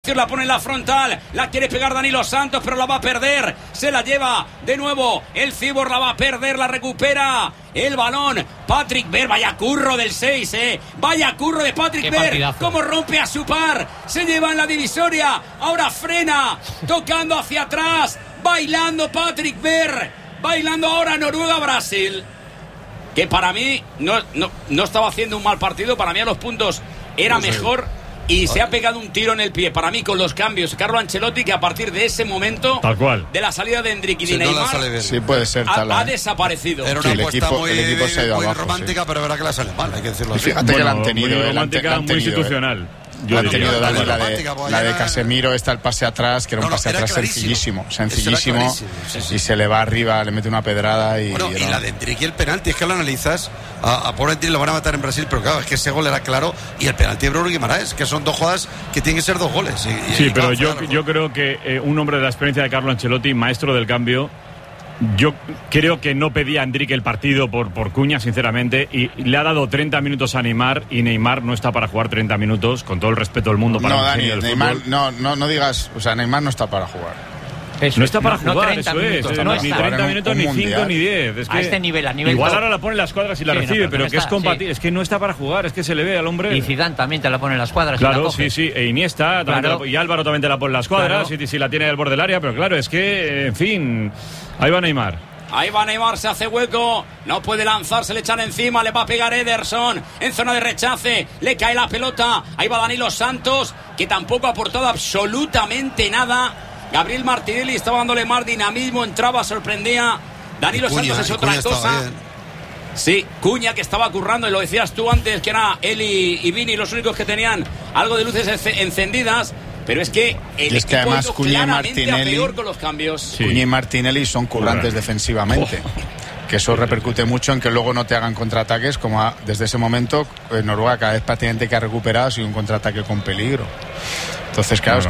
Vázquez la pone en la frontal, la quiere pegar Danilo Santos, pero la va a perder. Se la lleva de nuevo el Cibor, la va a perder, la recupera el balón Patrick Berg. Vaya curro del 6, vaya curro de Patrick Berg, cómo rompe a su par, se lleva en la divisoria, ahora frena, tocando hacia atrás, bailando Patrick Berg, bailando ahora Noruega-Brasil, que para mí no estaba haciendo un mal partido. Para mí a los puntos era mejor y se ha pegado un tiro en el pie. Para mí, con los cambios, Carlo Ancelotti, que a partir de ese momento, tal cual, de la salida de Endrick y de Neymar, sí, puede ser, ha desaparecido. Era una apuesta el equipo se ha ido muy abajo, romántica, pero verá que la sale mal, hay que decirlo así. Fíjate que la han tenido, muy romántica, muy institucional. Yo han tenido la de Casemiro, está el pase atrás, que era un pase atrás sencillísimo, y se le va arriba, le mete una pedrada y la de Endrick y el penalti, es que lo analizas, a pobre Endrick lo van a matar en Brasil, pero claro, es que ese gol era claro, y el penalti de Bruno Guimaraes, que son dos jugadas que tienen que ser dos goles. Sí, pero yo creo que un hombre de la experiencia de Carlo Ancelotti, maestro del cambio, yo creo que no pedía a Endrick el partido por Cuña, sinceramente, y le ha dado 30 minutos a Neymar, y Neymar no está para jugar 30 minutos, con todo el respeto del mundo para Dani, Neymar, no digas, o sea, Neymar no está para jugar. No está para jugar, eso es. Ni 30 minutos, ni 5, ni 10. Es que a este nivel, igual ahora la pone en las cuadras y la recibe, pero que es compatible. Sí. Es que no está para jugar, es que se le ve al hombre. Y Zidane también te la pone en las cuadras. Claro, y la coge. sí. E Iniesta, y Álvaro también te la pone en las cuadras, si la tiene al borde del área, pero claro, es que, en fin, ahí va Neymar. Ahí va Neymar, se hace hueco, no puede lanzar, se le echan encima, le va a pegar Ederson en zona de rechace, le cae la pelota, ahí va Danilo Santos, que tampoco ha aportado absolutamente nada. Gabriel Martinelli estaba dándole más dinamismo, entraba, sorprendía. Danilo Santos es otra cosa. Sí, Cuña, que estaba currando, y lo decías tú antes, que era él y Vini los únicos que tenían algo de luces encendidas. Pero es que el equipo además Cuña y Martinelli, peor con los cambios. Sí. Cuña y Martinelli son currantes defensivamente. Que eso repercute mucho en que luego no te hagan contraataques, como desde ese momento Noruega cada vez prácticamente que ha recuperado ha sido un contraataque con peligro. Entonces, claro,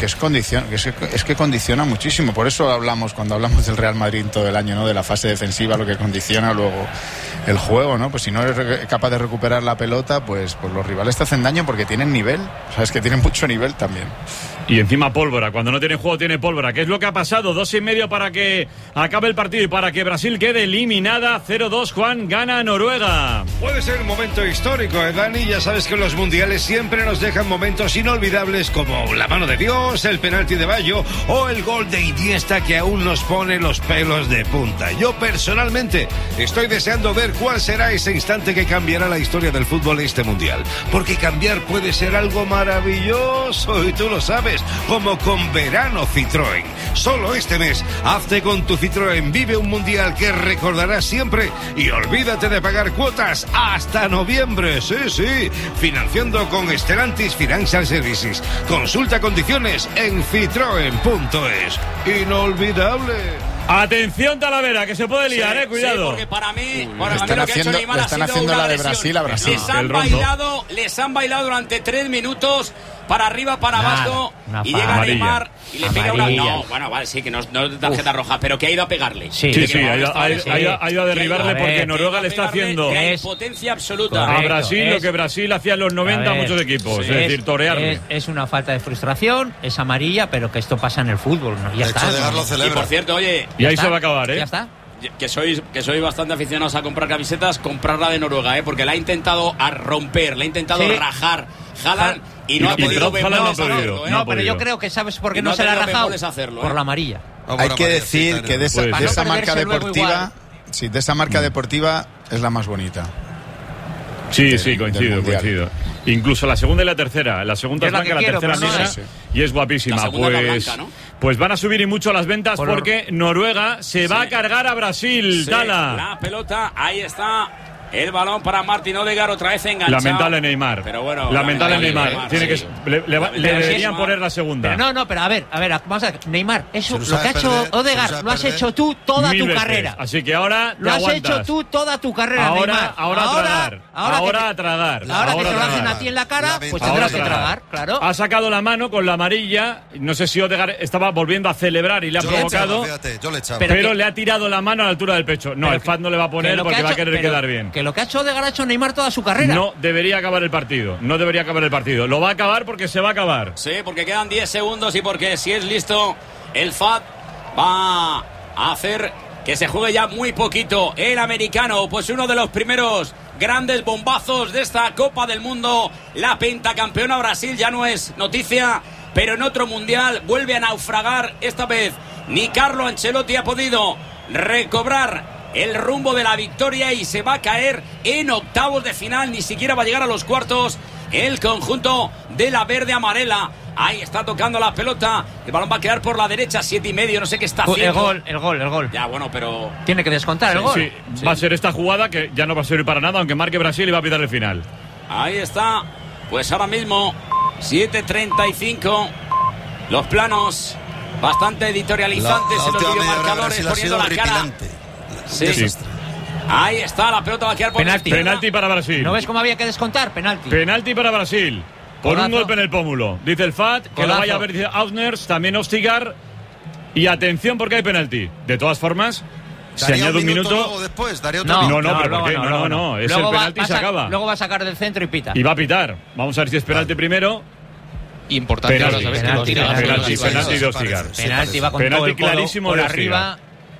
es que condiciona muchísimo. Por eso cuando hablamos del Real Madrid todo el año, ¿no? De la fase defensiva, lo que condiciona luego el juego, ¿no? Pues si no eres capaz de recuperar la pelota, pues los rivales te hacen daño porque tienen nivel. O sea, es que tienen mucho nivel también. Y encima pólvora, cuando no tiene juego tiene pólvora. ¿Qué es lo que ha pasado? 2,5 para que acabe el partido y para que Brasil quede eliminada. 0-2, Juan, gana Noruega. Puede ser un momento histórico, Dani. Ya sabes que los mundiales siempre nos dejan momentos inolvidables, como la mano de Dios, el penalti de Bayo o el gol de Iniesta, que aún nos pone los pelos de punta. Yo personalmente estoy deseando ver cuál será ese instante que cambiará la historia del fútbol en este mundial, porque cambiar puede ser algo maravilloso, y tú lo sabes, como con Verano Citroën. Solo este mes, hazte con tu Citroën, vive un mundial que recordarás siempre y olvídate de pagar cuotas hasta noviembre. Sí, financiando con Stellantis Financial Services. Consulta condiciones en citroen.es. Inolvidable. Atención, Talavera, que se puede liar, cuidado. Sí, porque para mí lo que ha hecho Neymar le están haciendo la de Brasil a Brasil. Les han bailado durante 3 minutos para arriba, para abajo, y llega Neymar y le pega una... No, bueno, vale, sí, que no es tarjeta roja, pero que ha ido a pegarle. Sí, ha ido a derribarle, porque Noruega le está haciendo potencia absoluta a Brasil lo que Brasil hacía en los 90 a muchos equipos, es decir, torearle. Es una falta de frustración, es amarilla, pero que esto pasa en el fútbol, ¿no? Ya está. Y por cierto, oye... Y ahí se va a acabar, Ya está. Que sois bastante aficionados a comprar camisetas, comprarla de Noruega, porque la ha intentado romper, la ha intentado rajar Haaland, y no ha podido. No, pero yo creo que sabes por qué no se la ha rajado. Por la amarilla. Hay que decir que de esa marca deportiva, de esa marca deportiva es la más bonita. Sí, coincido. Incluso la segunda y la tercera. La segunda es blanca, la tercera negra, y es guapísima. Pues van a subir y mucho las ventas, porque Noruega se va a cargar a Brasil. Tala. La pelota, ahí está. El balón para Martin Odegaard, otra vez enganchado. Lamentable Neymar. Pero bueno, lamentable Neymar. Tiene que le deberían poner la segunda. Pero a ver, vamos a ver, Neymar, eso lo que ha hecho Odegaard lo has hecho tú toda tu carrera. Así que ahora lo has hecho tú toda tu carrera, Neymar. Ahora a tragar. Ahora que te lo hacen a ti en la cara, pues tendrás que tragar, claro. Ha sacado la mano con la amarilla. No sé si Odegaard estaba volviendo a celebrar y le ha provocado. Pero le ha tirado la mano a la altura del pecho. No, el FAT no le va a poner porque va a querer quedar bien. porque lo que ha hecho Odegaard ha hecho Neymar toda su carrera. No debería acabar el partido. Lo va a acabar porque se va a acabar. Sí, porque quedan 10 segundos y porque si es listo, el FAT va a hacer que se juegue ya muy poquito. El americano, pues uno de los primeros grandes bombazos de esta Copa del Mundo. La pentacampeona Brasil ya no es noticia, pero en otro mundial vuelve a naufragar. Esta vez ni Carlo Ancelotti ha podido recobrar el rumbo de la victoria y se va a caer en octavos de final. Ni siquiera va a llegar a los cuartos el conjunto de la verde amarela. Ahí está tocando la pelota. El balón va a quedar por la derecha, 7,5. No sé qué está haciendo. El gol. Ya, bueno, pero tiene que descontar el gol. Sí, va a ser esta jugada que ya no va a servir para nada, aunque marque Brasil y va a pitar el final. Ahí está. Pues ahora mismo 7:35. Los planos bastante editorializantes en los videomarcadores, poniendo la cara. Sí. Ahí está, la pelota va a quedar por penalti para Brasil. ¿No ves cómo había que descontar? Penalti para Brasil. Por un golpe en el pómulo. Dice el FAT, que lo vaya a ver, dice Ausners, también Ostigar. Y atención porque hay penalti. De todas formas, se añade un minuto. Luego después, daría otro no, ¿por qué? No. Es el penalti y se acaba. Luego va a sacar del centro y pita. Y va a pitar. Vamos a ver si es penalti primero. Importante ahora, ¿sabes? Penalti de Ostigar. Penalti va con todo el clarísimo por de arriba.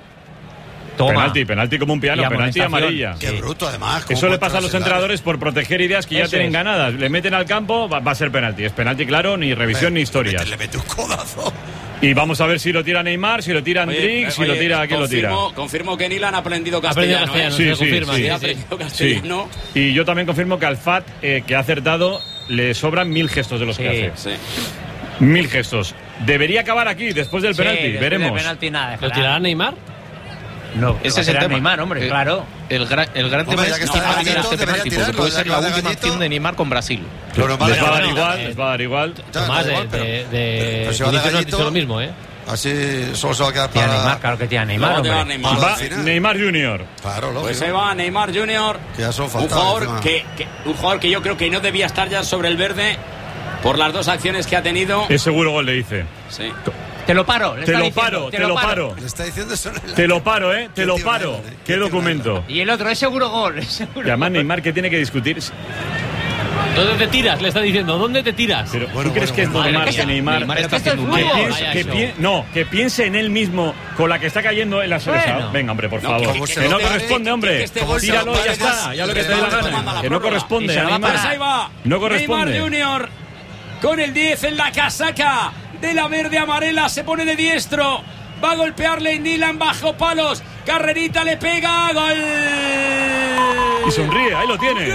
Penalti como un piano, penalti amarilla. Qué bruto, además. Eso le pasa a los entrenadores por proteger ideas que ya tienen ganadas. Le meten al campo, va a ser penalti. Es penalti claro, ni revisión ni historias. Le mete un codazo. Y vamos a ver si lo tira Neymar, si lo tira Andrick, si lo tira... ¿Quién lo tira? Confirmo que Nilan ha aprendido castellano. Sí. Ha aprendido castellano. Y yo también confirmo que al FAT, que ha acertado, le sobran 1000 gestos de los que hace. 1000 gestos. Debería acabar aquí, después del penalti. Veremos. ¿Lo tirará Neymar? No, ese es el tema. Neymar, hombre, claro. El gran tema es que este penalti, porque puede ser la última acción de Neymar con Brasil. Les va a dar igual. Tomás, de Vinicius nos dice lo mismo, ¿eh? Así solo se va a quedar para Neymar, claro que tiene Neymar. Va Neymar Junior. Claro, lógico. Pues se va Neymar Junior. Que ya son un jugador que yo creo que no debía estar ya sobre el verde por las dos acciones que ha tenido. Es seguro gol, le dice. Sí. Te lo paro. Te lo paro. Le está diciendo eso. Te lo paro, te lo paro. ¿Qué documento? Y el otro, es seguro gol. Y además Neymar, que tiene que discutir. ¿Dónde te tiras? Le está diciendo, ¿dónde te tiras? Pero ¿tú crees que es normal que Neymar está haciendo un que piense en él mismo con la que está cayendo en la selección? Venga, hombre, por favor. Que no corresponde, hombre. Tíralo y ya está. Ya lo que te dé la gana. Que no corresponde. Ahí va. No corresponde. Neymar Junior con el 10 en la casaca de la verde amarela, se pone de diestro, va a golpearle Nilan bajo palos, carrerita le pega, gol. Y sonríe, ahí lo tienes.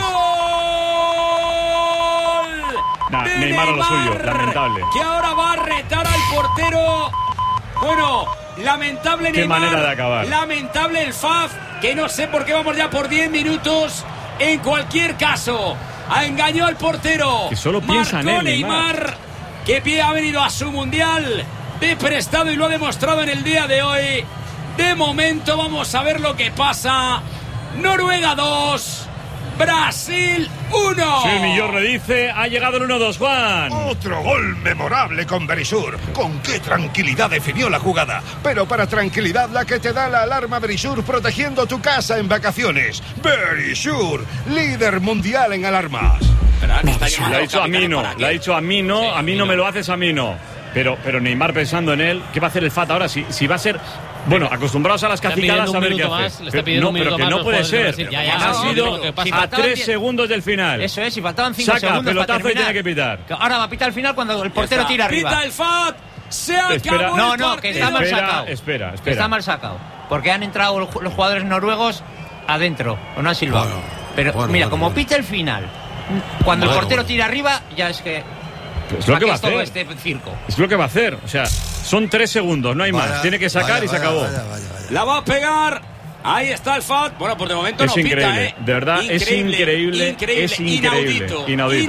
¡Gol! Neymar a lo suyo, lamentable. Que ahora va a retar al portero. Bueno, lamentable Qué Neymar. Manera de acabar. Lamentable el FAF, que no sé por qué vamos ya por 10 minutos. En cualquier caso, engañó al portero. Que solo piensa en él, Neymar. Que pie ha venido a su mundial de prestado y lo ha demostrado en el día de hoy. De momento vamos a ver lo que pasa. Noruega 2, Brasil 1. Sí, Millor le dice, ha llegado el 1-2, Juan. Otro gol memorable con Verisur. Con qué tranquilidad definió la jugada. Pero para tranquilidad la que te da la alarma Verisur, protegiendo tu casa en vacaciones. Verisur, líder mundial en alarmas. Le ha dicho a mí no, a mí no me lo haces, a mí no. Pero Neymar pensando en él, ¿qué va a hacer el FAT ahora? Si va a ser, bueno, acostumbrados a las cacicadas a ver qué hace. Pero que no puede ser. Ha sido a 3 segundos del final. Eso es, si faltaban 5 segundos. Saca pelotazo y tiene que pitar. Ahora va a pitar al final cuando el portero tira arriba. Pita el FAT, se acabó. No, que está mal sacado. Espera. Que está mal sacado. Porque han entrado los jugadores noruegos adentro, o no han silbado. Pero mira, como pita el final, cuando el portero tira arriba, ya es que... Es lo que va a hacer. Este circo. Es lo que va a hacer. O sea, son 3 segundos, no hay más. Tiene que sacar y se acabó. Vaya. La va a pegar. Ahí está el FAT. Bueno, pues de momento es no increíble. pita, De verdad, es increíble. Es increíble.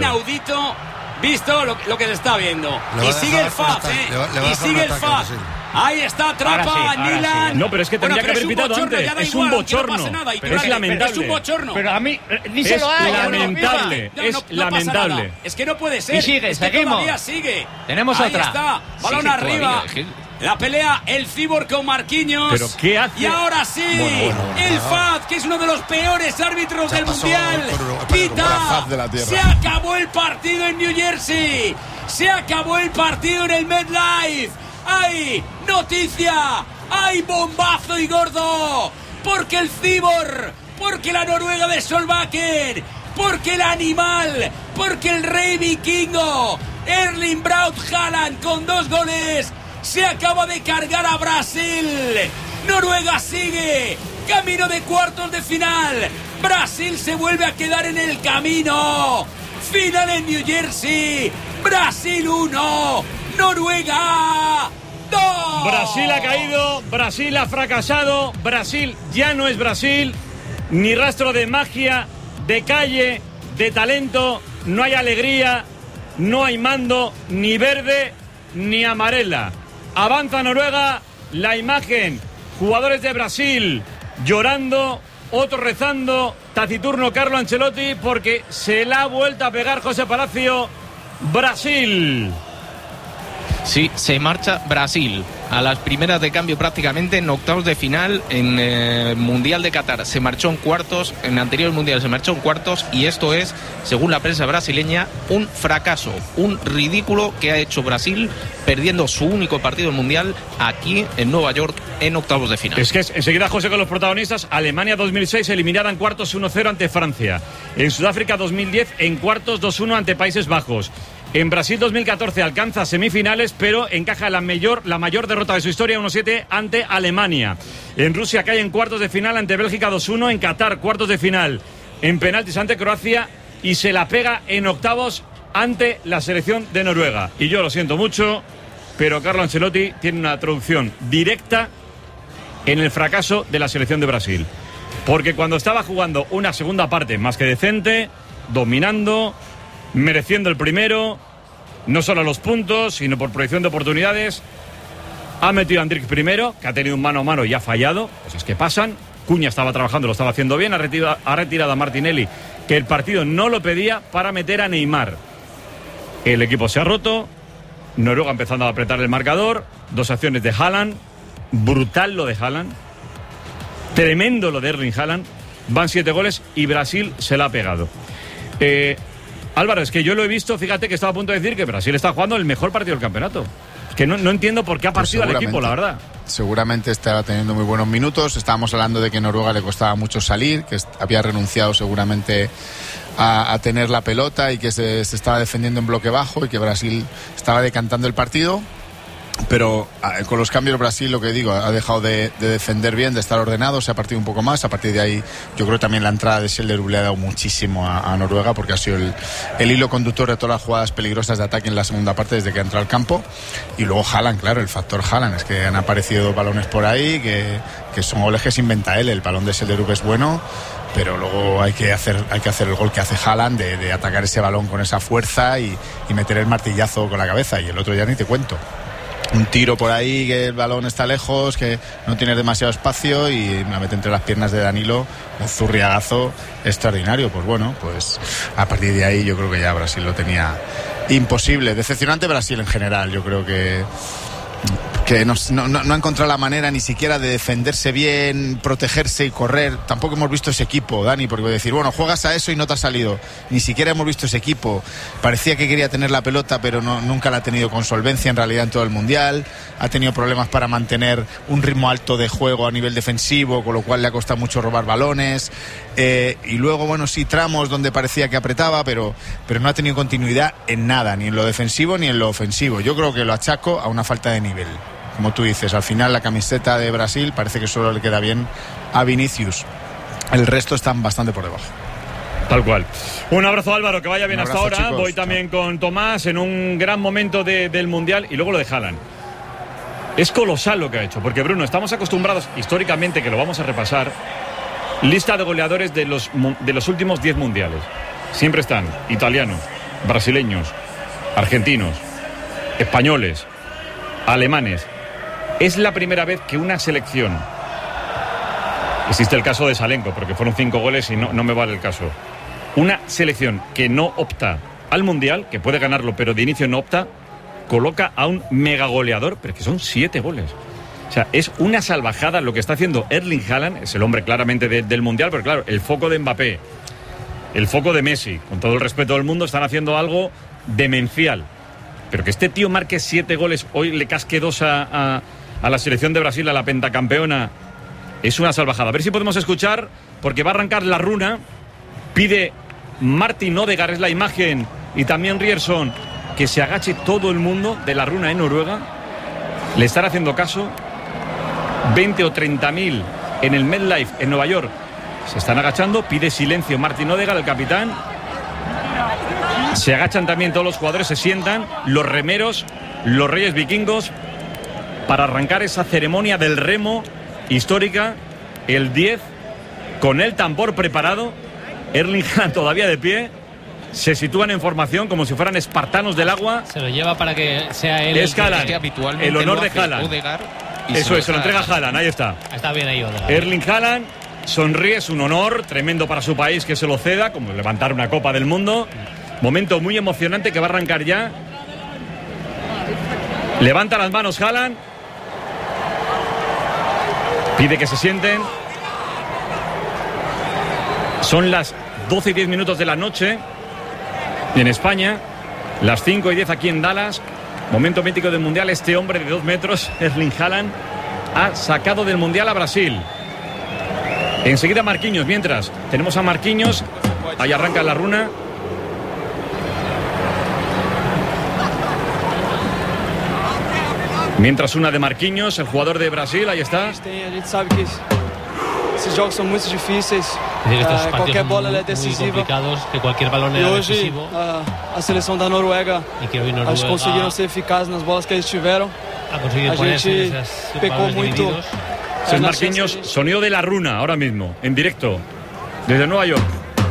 Inaudito. Visto lo que se está viendo. Y sigue el FAT, Y sigue el FAT. Ahí está, atrapa Nilan. Sí. No, pero es que tendría que haber pitado antes. Es un bochorno. Pero es lamentable. Es un bochorno. Pero a mí, díselo a ella. Lamentable. Es lamentable. Es que no puede ser. Y sigue, seguimos. Sigue. Tenemos ahí otra. Ahí está, balón arriba. La pelea el Cibor con Marquinhos. ¿Pero qué hace? Y ahora sí, el Fad, que es uno de los peores árbitros del Mundial, pita. Se acabó el partido en New Jersey. Se acabó el partido en el MetLife. ¡Hay noticia! ¡Hay bombazo y gordo! Porque el Cibor, porque la Noruega de Solbakken, porque el animal, porque el rey vikingo, Erling Braut Haaland con 2 goles, se acaba de cargar a Brasil. Noruega sigue camino de cuartos de final. Brasil se vuelve a quedar en el camino. Final en New Jersey. Brasil 1, Noruega 2. Brasil ha caído, Brasil ha fracasado, Brasil ya no es Brasil. Ni rastro de magia, de calle, de talento. No hay alegría, no hay mando, ni verde ni amarela. Avanza Noruega, la imagen, jugadores de Brasil llorando, otros rezando, taciturno Carlo Ancelotti porque se la ha vuelto a pegar José Palacio. Brasil. Sí, se marcha Brasil a las primeras de cambio prácticamente en octavos de final en Mundial de Qatar. Se marchó en cuartos, en anterior Mundial se marchó en cuartos y esto es, según la prensa brasileña, un fracaso, un ridículo que ha hecho Brasil perdiendo su único partido en Mundial aquí en Nueva York en octavos de final. Es que enseguida, José, con los protagonistas. Alemania 2006 eliminada en cuartos 1-0 ante Francia. En Sudáfrica 2010 en cuartos 2-1 ante Países Bajos. En Brasil 2014 alcanza semifinales, pero encaja la mayor derrota de su historia, 1-7 ante Alemania. En Rusia cae en cuartos de final ante Bélgica 2-1. En Qatar, cuartos de final en penaltis ante Croacia. Y se la pega en octavos ante la selección de Noruega. Y yo lo siento mucho, pero Carlo Ancelotti tiene una traducción directa en el fracaso de la selección de Brasil. Porque cuando estaba jugando una segunda parte más que decente, dominando, mereciendo el primero, no solo los puntos, sino por proyección de oportunidades, ha metido a Andrich primero, que ha tenido un mano a mano y ha fallado, cosas que pasan. Cuña estaba trabajando, lo estaba haciendo bien, ha retirado a Martinelli, que el partido no lo pedía, para meter a Neymar. El equipo se ha roto, Noruega empezando a apretar el marcador, 2 acciones de Haaland, brutal lo de Haaland, tremendo lo de Erling Haaland, van 7 goles y Brasil se la ha pegado. Álvaro, es que yo lo he visto, fíjate que estaba a punto de decir que Brasil está jugando el mejor partido del campeonato. Es que no entiendo por qué ha partido al equipo, la verdad. Seguramente estaba teniendo muy buenos minutos. Estábamos hablando de que Noruega le costaba mucho salir, que había renunciado seguramente a tener la pelota y que se estaba defendiendo en bloque bajo y que Brasil estaba decantando el partido. Pero con los cambios Brasil, lo que digo, ha dejado de defender bien, de estar ordenado, se ha partido un poco más. A partir de ahí yo creo también la entrada de Schellerup le ha dado muchísimo a Noruega, porque ha sido el hilo conductor de todas las jugadas peligrosas de ataque en la segunda parte desde que ha entrado al campo. Y luego Haaland, claro, el factor Haaland, es que han aparecido balones por ahí que son goles que se inventa él. El balón de Schellerup es bueno, pero luego hay que hacer el gol que hace Haaland de atacar ese balón con esa fuerza y meter el martillazo con la cabeza. Y el otro ya ni te cuento. Un tiro por ahí, que el balón está lejos, que no tiene demasiado espacio y me mete entre las piernas de Danilo, un zurriagazo extraordinario. Pues bueno, pues a partir de ahí yo creo que ya Brasil lo tenía imposible. Decepcionante Brasil en general, yo creo que no ha encontrado la manera ni siquiera de defenderse bien, protegerse y correr. Tampoco hemos visto ese equipo, Dani, porque voy a decir, bueno, juegas a eso y no te ha salido. Ni siquiera hemos visto ese equipo. Parecía que quería tener la pelota, pero nunca la ha tenido con solvencia en realidad en todo el Mundial. Ha tenido problemas para mantener un ritmo alto de juego a nivel defensivo, con lo cual le ha costado mucho robar balones. Y luego, bueno, sí, tramos donde parecía que apretaba, pero no ha tenido continuidad en nada, ni en lo defensivo ni en lo ofensivo. Yo creo que lo achaco a una falta de nivel. Como tú dices, al final la camiseta de Brasil parece que solo le queda bien a Vinicius. El resto están bastante por debajo. Tal cual. Un abrazo, Álvaro, que vaya bien hasta ahora. Chicos. Voy también con Tomás en un gran momento del Mundial. Y luego lo de Haaland. Es colosal lo que ha hecho, porque Bruno, estamos acostumbrados históricamente, que lo vamos a repasar, lista de goleadores de los últimos 10 mundiales. Siempre están italianos, brasileños, argentinos, españoles, alemanes. Es la primera vez que una selección, existe el caso de Salenko, porque fueron 5 goles y no me vale el caso, una selección que no opta al Mundial, que puede ganarlo, pero de inicio no opta, coloca a un mega goleador, pero es que son 7 goles. O sea, es una salvajada lo que está haciendo Erling Haaland, es el hombre claramente del Mundial, pero claro, el foco de Mbappé, el foco de Messi, con todo el respeto del mundo, están haciendo algo demencial. Pero que este tío marque 7 goles, hoy le casque 2 a la selección de Brasil, a la pentacampeona, es una salvajada. A ver si podemos escuchar, porque va a arrancar la runa, pide Martin Odegaard, es la imagen, y también Ryerson, que se agache todo el mundo de la runa en Noruega. Le están haciendo caso. 20 o 30.000 en el MetLife en Nueva York se están agachando. Pide silencio Martin Odegaard, el capitán. Se agachan también todos los jugadores, se sientan los remeros, los reyes vikingos, para arrancar esa ceremonia del remo histórica. El 10 con el tambor preparado, Erling Haaland todavía de pie. Se sitúan en formación como si fueran espartanos del agua. Se lo lleva para que sea él. Es Haaland, el honor de Haaland. Eso es, se lo entrega Haaland, ahí está. Está bien ahí Odegaard. Erling Haaland sonríe, es un honor tremendo para su país que se lo ceda, como levantar una Copa del Mundo. Momento muy emocionante que va a arrancar ya. Levanta las manos Haaland. Pide que se sienten. Son las 12 y 10 minutos de la noche en España, las 5 y 10 aquí en Dallas. Momento mítico del Mundial. Este hombre de 2 metros, Erling Haaland, ha sacado del Mundial a Brasil. Enseguida Marquinhos. Mientras tenemos a Marquinhos, ahí arranca la runa. Mientras una de Marquinhos, el jugador de Brasil, ahí está. Esses jogos são muito difíceis. Qualquer bola é decisiva. Que qualquer balão é decisivo. A seleção da Noruega, acho que conseguiram ser eficazes nas bolas que eles tiveram. A gente pecou muito. Es Marquinhos, sonido de la runa ahora mismo, en directo, desde Nueva York.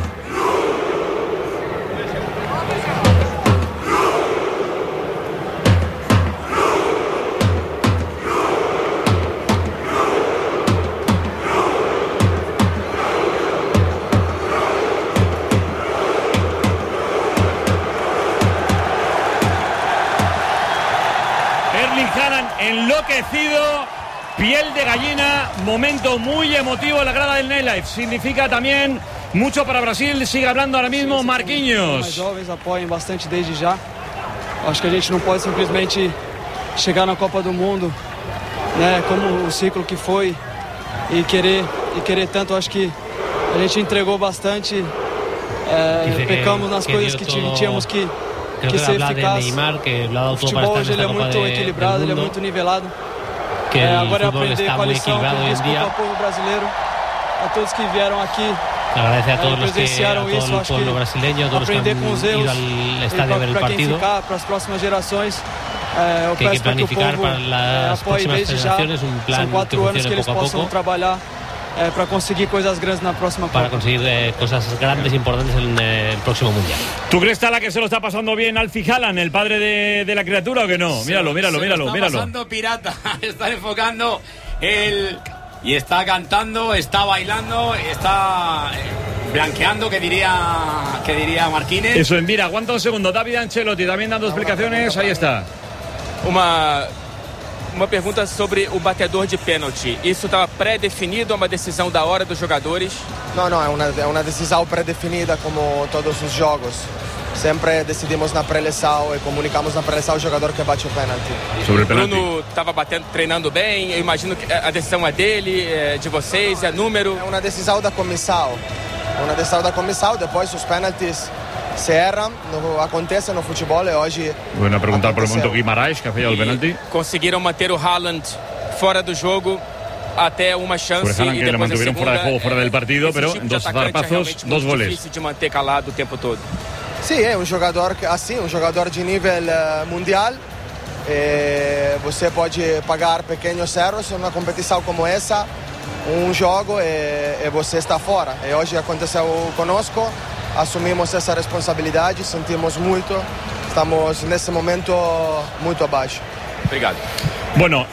Enloquecido, piel de gallina, momento muy emotivo en la grada del Nightlife. Significa también mucho para Brasil. Sigue hablando ahora mismo Marquinhos. Os jovens apoiam bastante desde já. Acho que a gente não pode simplesmente chegar na Copa do Mundo, né, como o ciclo que foi e querer tanto. Acho que a gente entregou bastante. Pecamos nas coisas que tínhamos que ser eficaz. Neymar, que lo ha dado o futebol hoje ele é muito equilibrado, ele é muito nivelado. Agora é aprender com a lição, pedir desculpa ao povo brasileiro, a todos que vieram aqui, presenciaram isso. Acho que aprender com os erros para quem ficar, para as próximas gerações. Eu peço para que o povo apoie desde já. São 4 anos que eles possam trabalhar para conseguir cosas grandes en la próxima Copa. Para conseguir cosas grandes e importantes en el próximo Mundial. ¿Tú crees, Tala, que se lo está pasando bien Alfie Haaland, el padre de la criatura, o que no? Míralo. Está pasando pirata, está enfocando y está cantando, está bailando, está blanqueando, que diría Marquinhos. Eso, mira, aguanta un segundo. David Ancelotti también dando explicaciones, ahí está. Uma pergunta sobre o batedor de pênalti. Isso estava pré-definido, uma decisão da hora dos jogadores? Não, é uma decisão pré-definida como todos os jogos. Sempre decidimos na pré-eleição e comunicamos na pré-eleição o jogador que bate o pênalti. Sobre o pênalti. Bruno estava treinando bem, eu imagino que a decisão é dele, de vocês, é número? É uma decisão da comissão. Depois os pênaltis se erram, acontece no futebol e hoje... Bueno, a preguntar por el momento Guimarães, que ha fallado el penalti. Conseguiram manter o Haaland fora do jogo até uma chance. Por Haaland, que le mantuvieron fuera de juego, fuera del partido, pero en 2 zarpazos, 2 goles. Difícil de manter calado o tempo todo. Sim, é um jogador de nível mundial. Você pode pagar pequenos erros numa competição como essa, jogo e você está fora. E hoje aconteceu conosco. Assumimos essa responsabilidade, sentimos muito, estamos nesse momento muito abaixo. Obrigado. Bueno,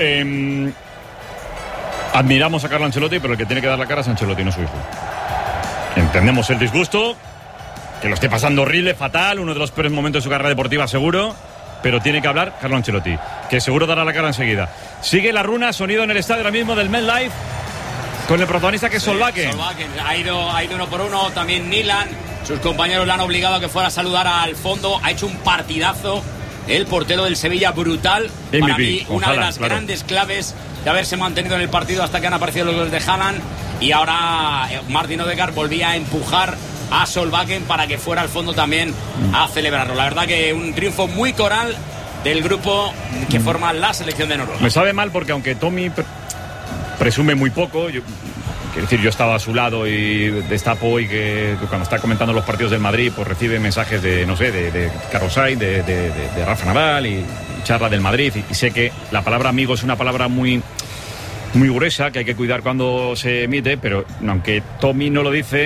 admiramos a Carlo Ancelotti, pero el que tiene que dar la cara es Ancelotti, no su hijo. Entendemos el disgusto, que lo esté pasando horrible, fatal, uno de los peores momentos de su carrera deportiva seguro, pero tiene que hablar Carlo Ancelotti, que seguro dará la cara enseguida. Sigue la runa, sonido en el estadio ahora mismo del MetLife, con el protagonista que es Solbakken. Solbakken ha ido 1-1, también Milan, sus compañeros le han obligado a que fuera a saludar al fondo, ha hecho un partidazo. El portero del Sevilla, brutal. MVP, para mí, una de las claro. grandes claves de haberse mantenido en el partido hasta que han aparecido los goles de Haaland. Y ahora Martin Odegaard volvía a empujar a Solbakken para que fuera al fondo también a celebrarlo. La verdad que un triunfo muy coral del grupo que forma la selección de Noruega. Me sabe mal porque aunque Tommy presume muy poco, quiero decir, yo estaba a su lado y destapo y que cuando está comentando los partidos del Madrid, pues recibe mensajes de, no sé, de Carlos Sainz, de Rafa Nadal y charla del Madrid. Y sé que la palabra amigo es una palabra muy gruesa, que hay que cuidar cuando se emite, pero aunque Tommy no lo dice,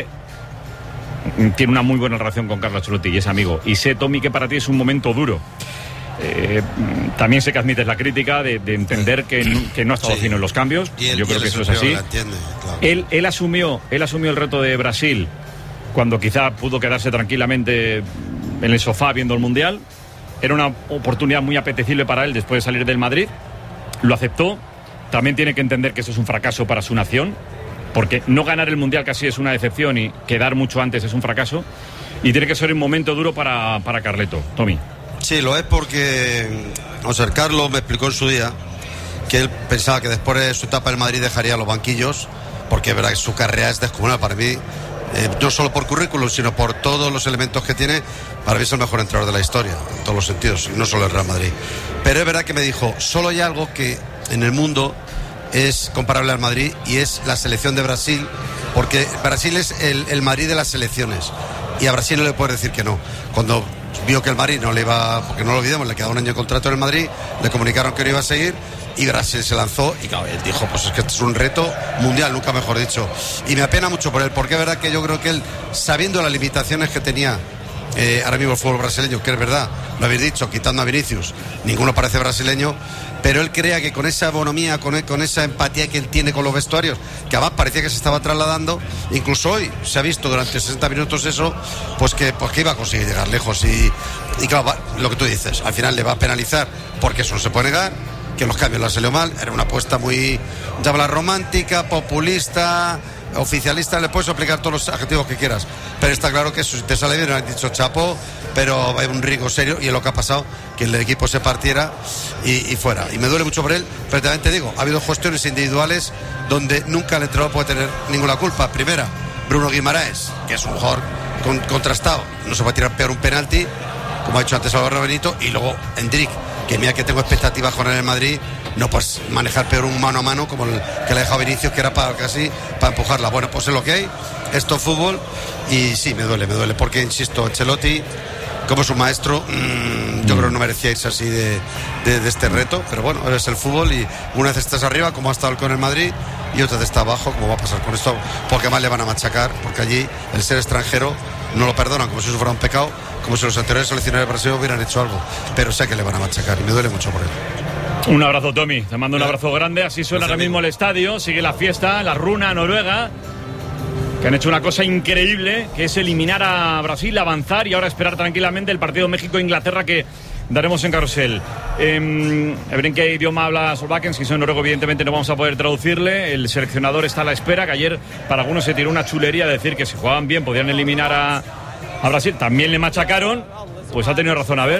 tiene una muy buena relación con Carlo Ancelotti y es amigo. Y sé, Tommy, que para ti es un momento duro. También sé que admites la crítica de entender que no ha estado fino en los cambios. Yo creo que eso es así. Entiende, claro. Él asumió el reto de Brasil cuando quizá pudo quedarse tranquilamente en el sofá viendo el Mundial. Era una oportunidad muy apetecible para él después de salir del Madrid. Lo aceptó. También tiene que entender que eso es un fracaso para su nación, porque no ganar el Mundial casi es una decepción y quedar mucho antes es un fracaso. Y tiene que ser un momento duro para Carleto. Tommy. Sí, lo es porque, o sea, Carlos me explicó en su día que él pensaba que después de su etapa en Madrid dejaría los banquillos, porque es verdad que su carrera es descomunal para mí, no solo por currículum, sino por todos los elementos que tiene. Para mí es el mejor entrenador de la historia, en todos los sentidos, y no solo el Real Madrid. Pero es verdad que me dijo, solo hay algo que en el mundo es comparable al Madrid, y es la selección de Brasil, porque Brasil es el Madrid de las selecciones, y a Brasil no le puedes decir que no. Cuando vio que el Madrid no le iba, porque no lo olvidemos, le quedaba un año de contrato en el Madrid, le comunicaron que no iba a seguir y Brasil se lanzó y claro, él dijo, pues es que esto es un reto mundial, nunca mejor dicho. Y me apena mucho por él, porque es verdad que yo creo que él, sabiendo las limitaciones que tenía ahora mismo el fútbol brasileño, que es verdad, lo habéis dicho, quitando a Vinicius, ninguno parece brasileño, pero él creía que con esa bonomía, con esa empatía que él tiene con los vestuarios, que además parecía que se estaba trasladando, incluso hoy se ha visto durante 60 minutos eso, pues que iba a conseguir llegar lejos. Y claro, lo que tú dices, al final le va a penalizar, porque eso no se puede negar, que los cambios la salió mal, era una apuesta muy, llámala romántica, populista, oficialista, le puedes aplicar todos los adjetivos que quieras, pero está claro que eso, si te sale bien, han dicho chapo, pero hay un riesgo serio, y es lo que ha pasado, que el equipo se partiera y fuera. Y me duele mucho por él, pero también te digo, ha habido cuestiones individuales donde nunca el entrenador puede tener ninguna culpa. Primera, Bruno Guimaraes, que es un jugador contrastado, no se puede tirar peor un penalti, como ha dicho antes Álvaro Benito, y luego Endrick, que mira que tengo expectativas con él en el Madrid, no puedes manejar peor un mano a mano como el que le ha dejado Vinicius, que era para empujarla. Bueno, pues es lo que hay, esto es fútbol, y sí, me duele, porque insisto, Ancelotti, como es un maestro, yo creo que no merecía irse así de este reto, pero bueno, es el fútbol, y una vez estás arriba, como ha estado con el Madrid, y otra vez está abajo, como va a pasar con esto, porque más le van a machacar, porque allí el ser extranjero no lo perdonan, como si eso fuera un pecado, como si los anteriores seleccionadores de Brasil hubieran hecho algo, pero sé que le van a machacar y me duele mucho por él. Un abrazo, Tommy, te mando un abrazo grande. Así suena ahora mismo el estadio, sigue la fiesta, la runa Noruega, que han hecho una cosa increíble, que es eliminar a Brasil, avanzar y ahora esperar tranquilamente el partido México-Inglaterra que daremos en Carrusel. A ver en qué idioma habla Solbakken, si son noruego evidentemente no vamos a poder traducirle. El seleccionador está a la espera, que ayer para algunos se tiró una chulería de decir que si jugaban bien podían eliminar a Brasil. También le machacaron, pues ha tenido razón. A ver,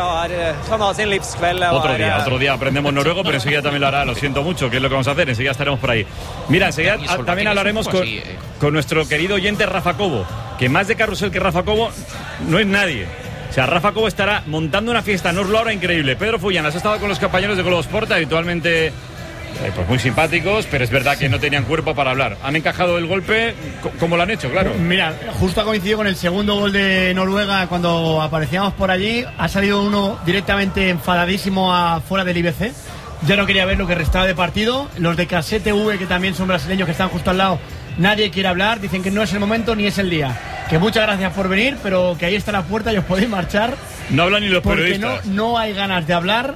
otro día aprendemos noruego, pero enseguida también lo hará. Lo siento mucho, que es lo que vamos a hacer, enseguida estaremos por ahí. Mira, enseguida también hablaremos con nuestro querido oyente Rafa Cobo, que más de Carrusel que Rafa Cobo no es nadie. O sea, Rafa Cobo estará montando una fiesta en Oslo ahora increíble. Pedro Fullán, has estado con los compañeros de Globo Sport, habitualmente pues muy simpáticos, pero es verdad que no tenían cuerpo para hablar. ¿Han encajado el golpe? ¿Cómo lo han hecho? Claro. Mira, justo ha coincidido con el segundo gol de Noruega cuando aparecíamos por allí. Ha salido uno directamente enfadadísimo afuera del IBC. Ya no quería ver lo que restaba de partido. Los de KSTV, que también son brasileños, que están justo al lado, nadie quiere hablar. Dicen que no es el momento ni es el día. Que muchas gracias por venir, pero que ahí está la puerta y os podéis marchar. No hablan ni los porque periodistas. Porque no hay ganas de hablar.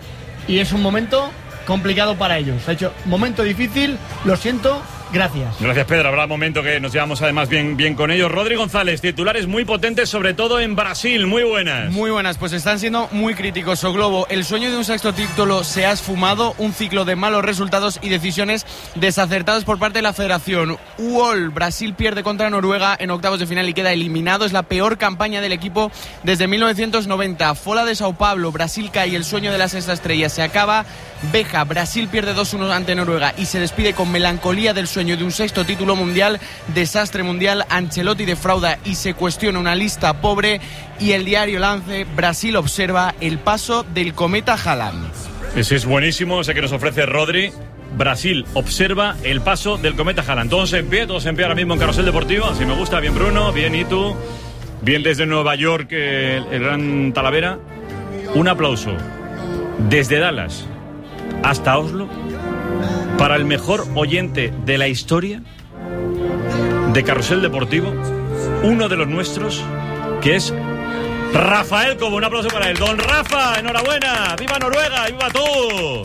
y es un momento complicado para ellos. Ha hecho momento difícil, lo siento. Gracias. Gracias, Pedro. Habrá momento que nos llevamos además bien con ellos. Rodri González, titulares muy potentes, sobre todo en Brasil. Muy buenas. Muy buenas, pues están siendo muy críticos. O Globo, el sueño de un sexto título se ha esfumado, un ciclo de malos resultados y decisiones desacertadas por parte de la federación. UOL, Brasil pierde contra Noruega en octavos de final y queda eliminado. Es la peor campaña del equipo desde 1990. Fola de Sao Paulo, Brasil cae, el sueño de la sexta estrella se acaba. Beja, Brasil pierde 2-1 ante Noruega y se despide con melancolía del sueño de un sexto título mundial. Desastre mundial, Ancelotti defrauda y se cuestiona una lista pobre. Y el diario Lance, Brasil observa el paso del cometa Haaland. Ese es buenísimo, ese que nos ofrece Rodri. Brasil observa el paso del cometa Haaland. Todos en pie ahora mismo en Carrusel Deportivo. Así me gusta, bien Bruno, bien Itu, bien desde Nueva York el gran Talavera. Un aplauso desde Dallas hasta Oslo para el mejor oyente de la historia de Carrusel Deportivo, uno de los nuestros, que es Rafael Cobo. Un aplauso para él. Don Rafa, enhorabuena, viva Noruega y viva tú.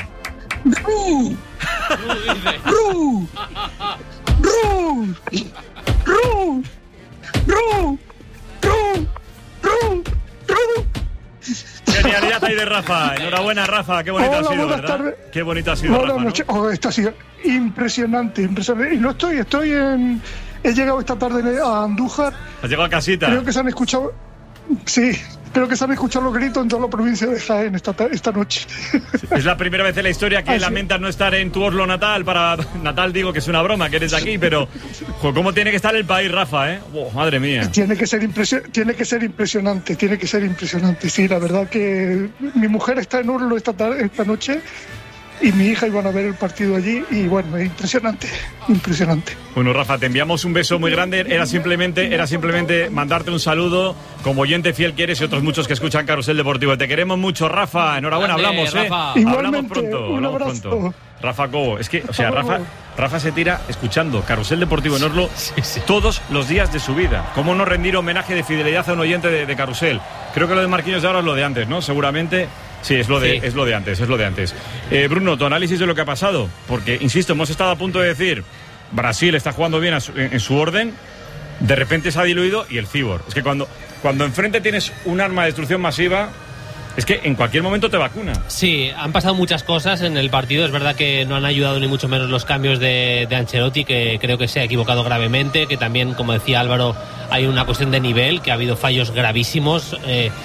Genialidad ahí de Rafa. Enhorabuena, Rafa. Qué bonito ha sido, ¿verdad? Tardes. Qué bonito ha sido, Rafa, ¿no? Esto ha sido impresionante. Y no estoy en... He llegado esta tarde a Andújar. ¿Has llegado a casita? Creo que se han escuchado... Sí, creo que se han escuchado los gritos en toda la provincia de Jaén esta noche. Es la primera vez en la historia que lamentas no estar en tu Oslo natal. Natal digo que es una broma, que eres de aquí, pero ¿cómo tiene que estar el país, Rafa? Madre mía. Tiene que ser impresionante. Sí, la verdad que mi mujer está en Oslo esta noche y mi hija iban a ver el partido allí y bueno, es impresionante. Bueno, Rafa, te enviamos un beso muy grande. Era simplemente mandarte un saludo como oyente fiel que eres y otros muchos que escuchan Carrusel Deportivo. Te queremos mucho, Rafa. Enhorabuena, hablamos, Rafa. Hablamos pronto. Rafa Cobo. Es que, Rafa se tira escuchando Carrusel Deportivo en Oslo todos los días de su vida. ¿Cómo no rendir homenaje de fidelidad a un oyente de Carrusel? Creo que lo de Marquinhos de ahora es lo de antes, ¿no? Seguramente. Sí, es lo de antes. Bruno, tu análisis de lo que ha pasado, porque, insisto, hemos estado a punto de decir Brasil está jugando bien en su orden, de repente se ha diluido y el cibor. Es que cuando enfrente tienes un arma de destrucción masiva, es que en cualquier momento te vacuna. Sí, han pasado muchas cosas en el partido. Es verdad que no han ayudado ni mucho menos los cambios de Ancelotti, que creo que se ha equivocado gravemente, que también, como decía Álvaro, hay una cuestión de nivel, que ha habido fallos gravísimos,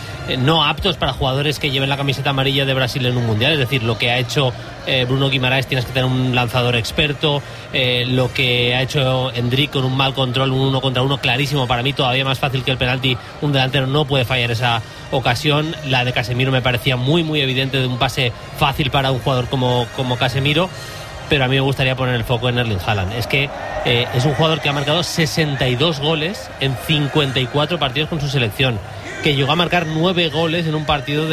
no aptos para jugadores que lleven la camiseta amarilla de Brasil en un mundial. Es decir, lo que ha hecho Bruno Guimaraes, tienes que tener un lanzador experto, lo que ha hecho Endrick con un mal control, un 1 contra 1 clarísimo, para mí todavía más fácil que el penalti. Un delantero no puede fallar esa ocasión. La de Casemiro me parecía muy muy evidente, de un pase fácil para un jugador como Casemiro. Pero a mí me gustaría poner el foco en Erling Haaland. Es que es un jugador que ha marcado 62 goles en 54 partidos con su selección, que llegó a marcar 9 goles en un partido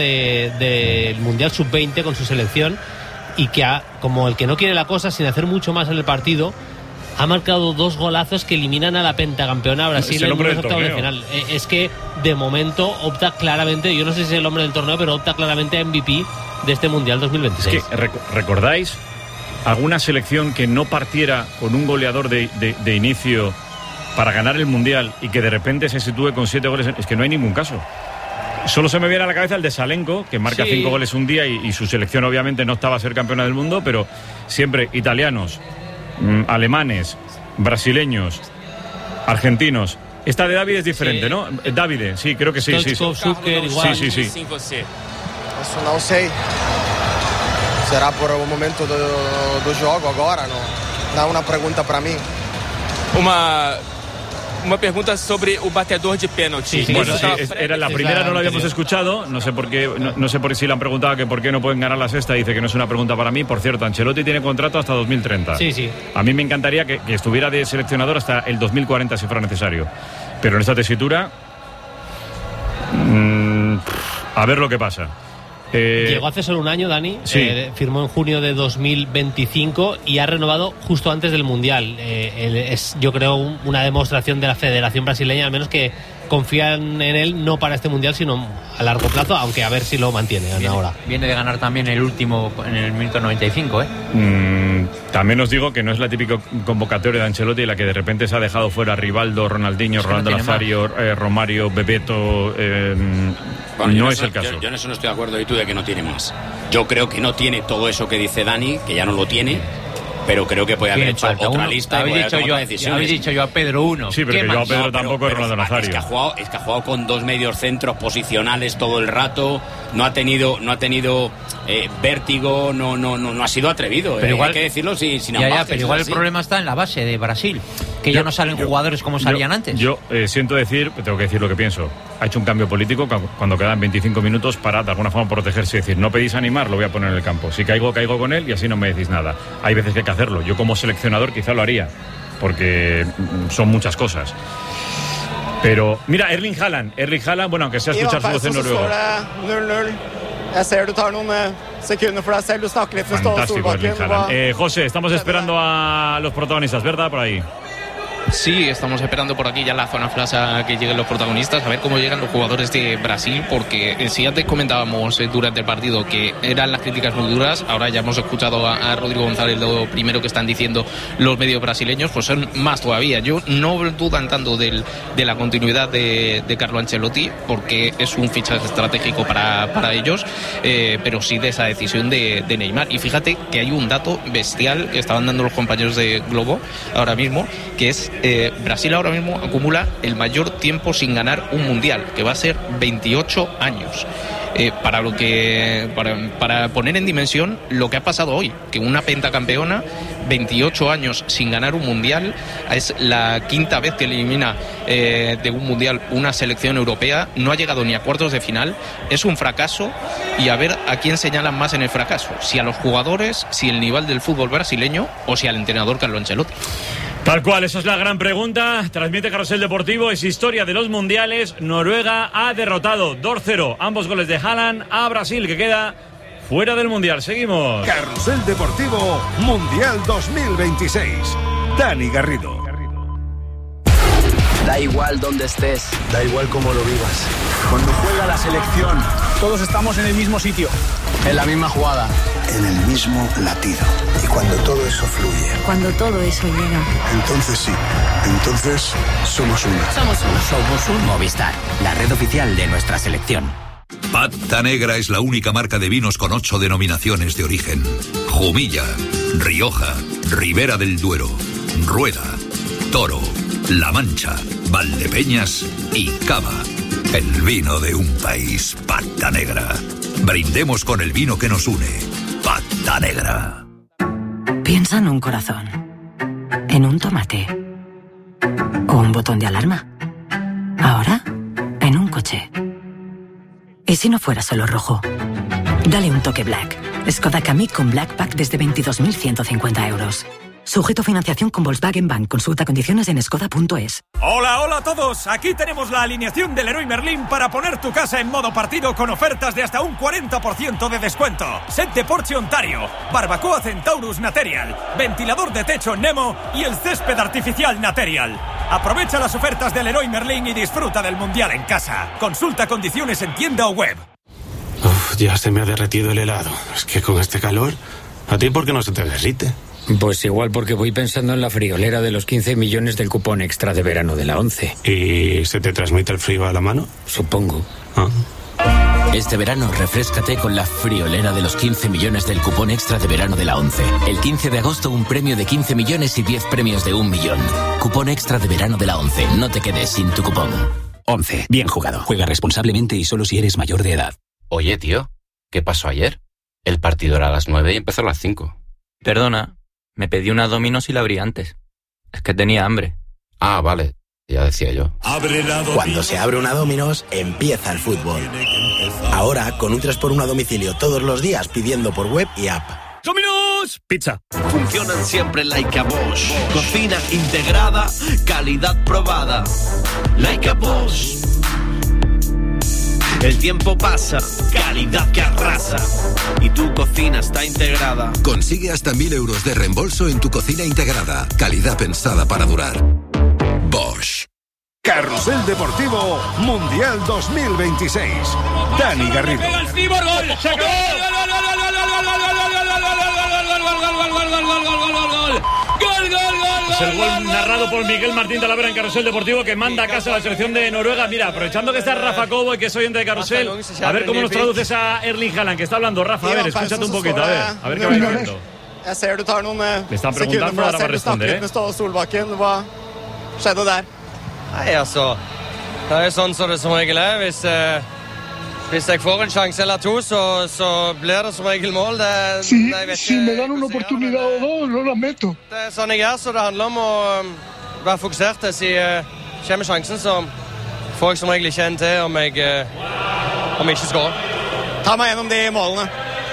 del Mundial Sub-20 con su selección, y que como el que no quiere la cosa, sin hacer mucho más en el partido, ha marcado 2 golazos que eliminan a la pentacampeona Brasil en los octavos de final. Es que de momento opta claramente, yo no sé si es el hombre del torneo, pero opta claramente a MVP de este Mundial 2026. Es que ¿recordáis alguna selección que no partiera con un goleador de inicio para ganar el Mundial y que de repente se sitúe con 7 goles? Es que no hay ningún caso. Solo se me viene a la cabeza el de Salenko, que marca 5 goles un día y su selección obviamente no estaba a ser campeona del mundo, pero siempre italianos, alemanes, brasileños, argentinos. Esta de David es diferente, ¿no? Davide, sí, creo que sí. Zucker, igual. Sí. Eso no sé. Será por un momento do jogo agora, ¿no? Da una pregunta para mí. Una pregunta sobre el batedor de pênalti. Era la primera, no la habíamos escuchado. No sé por qué, no sé por si le han preguntado que por qué no pueden ganar la sexta. Dice que no es una pregunta para mí. Por cierto, Ancelotti tiene contrato hasta 2030. Sí. A mí me encantaría que estuviera de seleccionador hasta el 2040 si fuera necesario. Pero en esta tesitura, a ver lo que pasa. Llegó hace solo un año, Dani. Firmó en junio de 2025 y ha renovado justo antes del Mundial. Es, yo creo, una demostración de la Federación Brasileña, al menos, que confían en él no para este mundial, sino a largo plazo, aunque a ver si lo mantiene ahora. Viene de ganar también el último en el minuto 95, También os digo que no es la típica convocatoria de Ancelotti la que de repente se ha dejado fuera Rivaldo, Ronaldinho, Rolando Nazario, Romario, Bebeto. No es el caso. Yo en eso no estoy de acuerdo, y tú, de que no tiene más. Yo creo que no tiene todo eso que dice Dani, que ya no lo tiene. Pero creo que puede haber hecho otra lista. Habéis dicho yo a Pedro 1. Sí, pero yo a Pedro tampoco es Rolando Nazario. Es que ha jugado con 2 medios centros posicionales todo el rato. No ha tenido vértigo, no ha sido atrevido. Pero igual, hay que decirlo sin ambajes. Pero igual el problema está en la base de Brasil, que ya no salen jugadores como salían antes. Yo siento decir, tengo que decir lo que pienso. Ha hecho un cambio político cuando quedan 25 minutos para de alguna forma protegerse y decir, no pedís animar, lo voy a poner en el campo. Si caigo con él y así no me decís nada. Hay veces que hay que hacerlo. Yo como seleccionador quizá lo haría, porque son muchas cosas. Pero mira, Erling Haaland, bueno, aunque sea escuchar su voz en noruego. Fantástico, Erling Haaland. José, estamos esperando a los protagonistas, ¿verdad? Por ahí. Sí, estamos esperando por aquí ya en la zona plaza que lleguen los protagonistas, a ver cómo llegan los jugadores de Brasil, porque si antes comentábamos durante el partido que eran las críticas muy duras, ahora ya hemos escuchado a Rodrigo González lo primero que están diciendo los medios brasileños, pues son más todavía. Yo no dudan tanto de la continuidad de Carlo Ancelotti, porque es un fichaje estratégico para ellos, pero sí de esa decisión de Neymar. Y fíjate que hay un dato bestial que estaban dando los compañeros de Globo ahora mismo, que es Brasil ahora mismo acumula el mayor tiempo sin ganar un mundial, que va a ser 28 años. Para poner en dimensión lo que ha pasado hoy, que una pentacampeona, 28 años sin ganar un mundial, es la quinta vez que elimina de un mundial una selección europea, no ha llegado ni a cuartos de final, es un fracaso, y a ver a quién señalan más en el fracaso, si a los jugadores, si el nivel del fútbol brasileño o si al entrenador Carlo Ancelotti. Tal cual, esa es la gran pregunta. Transmite Carrusel Deportivo, es historia de los mundiales. Noruega ha derrotado 2-0 ambos goles de Haaland a Brasil, que queda fuera del mundial. Seguimos. Carrusel Deportivo Mundial 2026. Dani Garrido. Da igual dónde estés, da igual cómo lo vivas. Cuando juega la selección, todos estamos en el mismo sitio, en la misma jugada, en el mismo latido. Y cuando todo eso fluye, cuando todo eso llega, entonces sí, entonces somos uno. Somos un Movistar, la red oficial de nuestra selección. Pata Negra es la única marca de vinos con 8 denominaciones de origen. Jumilla, Rioja, Ribera del Duero, Rueda, Toro, La Mancha, Valdepeñas y Cava. El vino de un país, Pata Negra. Brindemos con el vino que nos une. Pata Negra. Piensa en un corazón, en un tomate o un botón de alarma. Ahora, en un coche. ¿Y si no fuera solo rojo? Dale un toque Black. Skoda Kamiq con Black Pack desde 22.150 euros. Sujeto a financiación con Volkswagen Bank. Consulta condiciones en skoda.es. Hola a todos. Aquí tenemos la alineación del Leroy Merlin para poner tu casa en modo partido con ofertas de hasta un 40% de descuento. Set de Porsche Ontario, barbacoa Centaurus Material, ventilador de techo Nemo y el césped artificial Material. Aprovecha las ofertas del Leroy Merlin y disfruta del Mundial en casa. Consulta condiciones en tienda o web. Ya se me ha derretido el helado. Es que con este calor, ¿a ti por qué no se te derrite? Pues igual porque voy pensando en la friolera de los 15 millones del cupón extra de verano de la 11. ¿Y se te transmite el frío a la mano? Supongo. Este verano refréscate con la friolera de los 15 millones del cupón extra de verano de la 11. El 15 de agosto un premio de 15 millones y 10 premios de 1 millón. Cupón extra de verano de la 11. No te quedes sin tu cupón. 11. Bien jugado. Juega responsablemente y solo si eres mayor de edad. Oye, tío, ¿qué pasó ayer? El partido era a las 9 y empezó a las 5. Perdona, me pedí una Domino's y la abrí antes. Es que tenía hambre. Ah, vale, ya decía yo. Cuando se abre una Domino's, empieza el fútbol. Ahora, con un 3x1 a domicilio todos los días pidiendo por web y app. ¡Domino's! Pizza. Funcionan siempre like a Bosch. Cocina integrada, calidad probada. Like a Bosch. El tiempo pasa, calidad que arrasa. Y tu cocina está integrada. Consigue hasta 1.000 euros de reembolso en tu cocina integrada. Calidad pensada para durar. Bosch. Carrusel Deportivo Mundial 2026. Dani Garrido. Pega el Cibor, gol. Se acabó. Es el gol narrado por Miguel Martín Talavera en Carrusel Deportivo, que manda a casa a la selección de Noruega. Mira, aprovechando que está Rafa Cobo y que es oyente de Carrusel, a ver cómo nos traduces a Erling Haaland, que está hablando. Rafa, a ver, escúchate un poquito, a ver qué va diciendo. Le están preguntando, ahora va a responder, Hva skjedde der? Nei, altså, det er jo sånn som det som regel er. Hvis jeg får en sjanse eller to, så blir det som regel mål. Si me dan una oportunidad o dos, no las meto. Det er sånn jeg er, så det handler om å være fokusert. Hvis kommer sjansen, så får jeg som regel ikke en til om jeg ikke skårer. Ta meg gjennom de målene.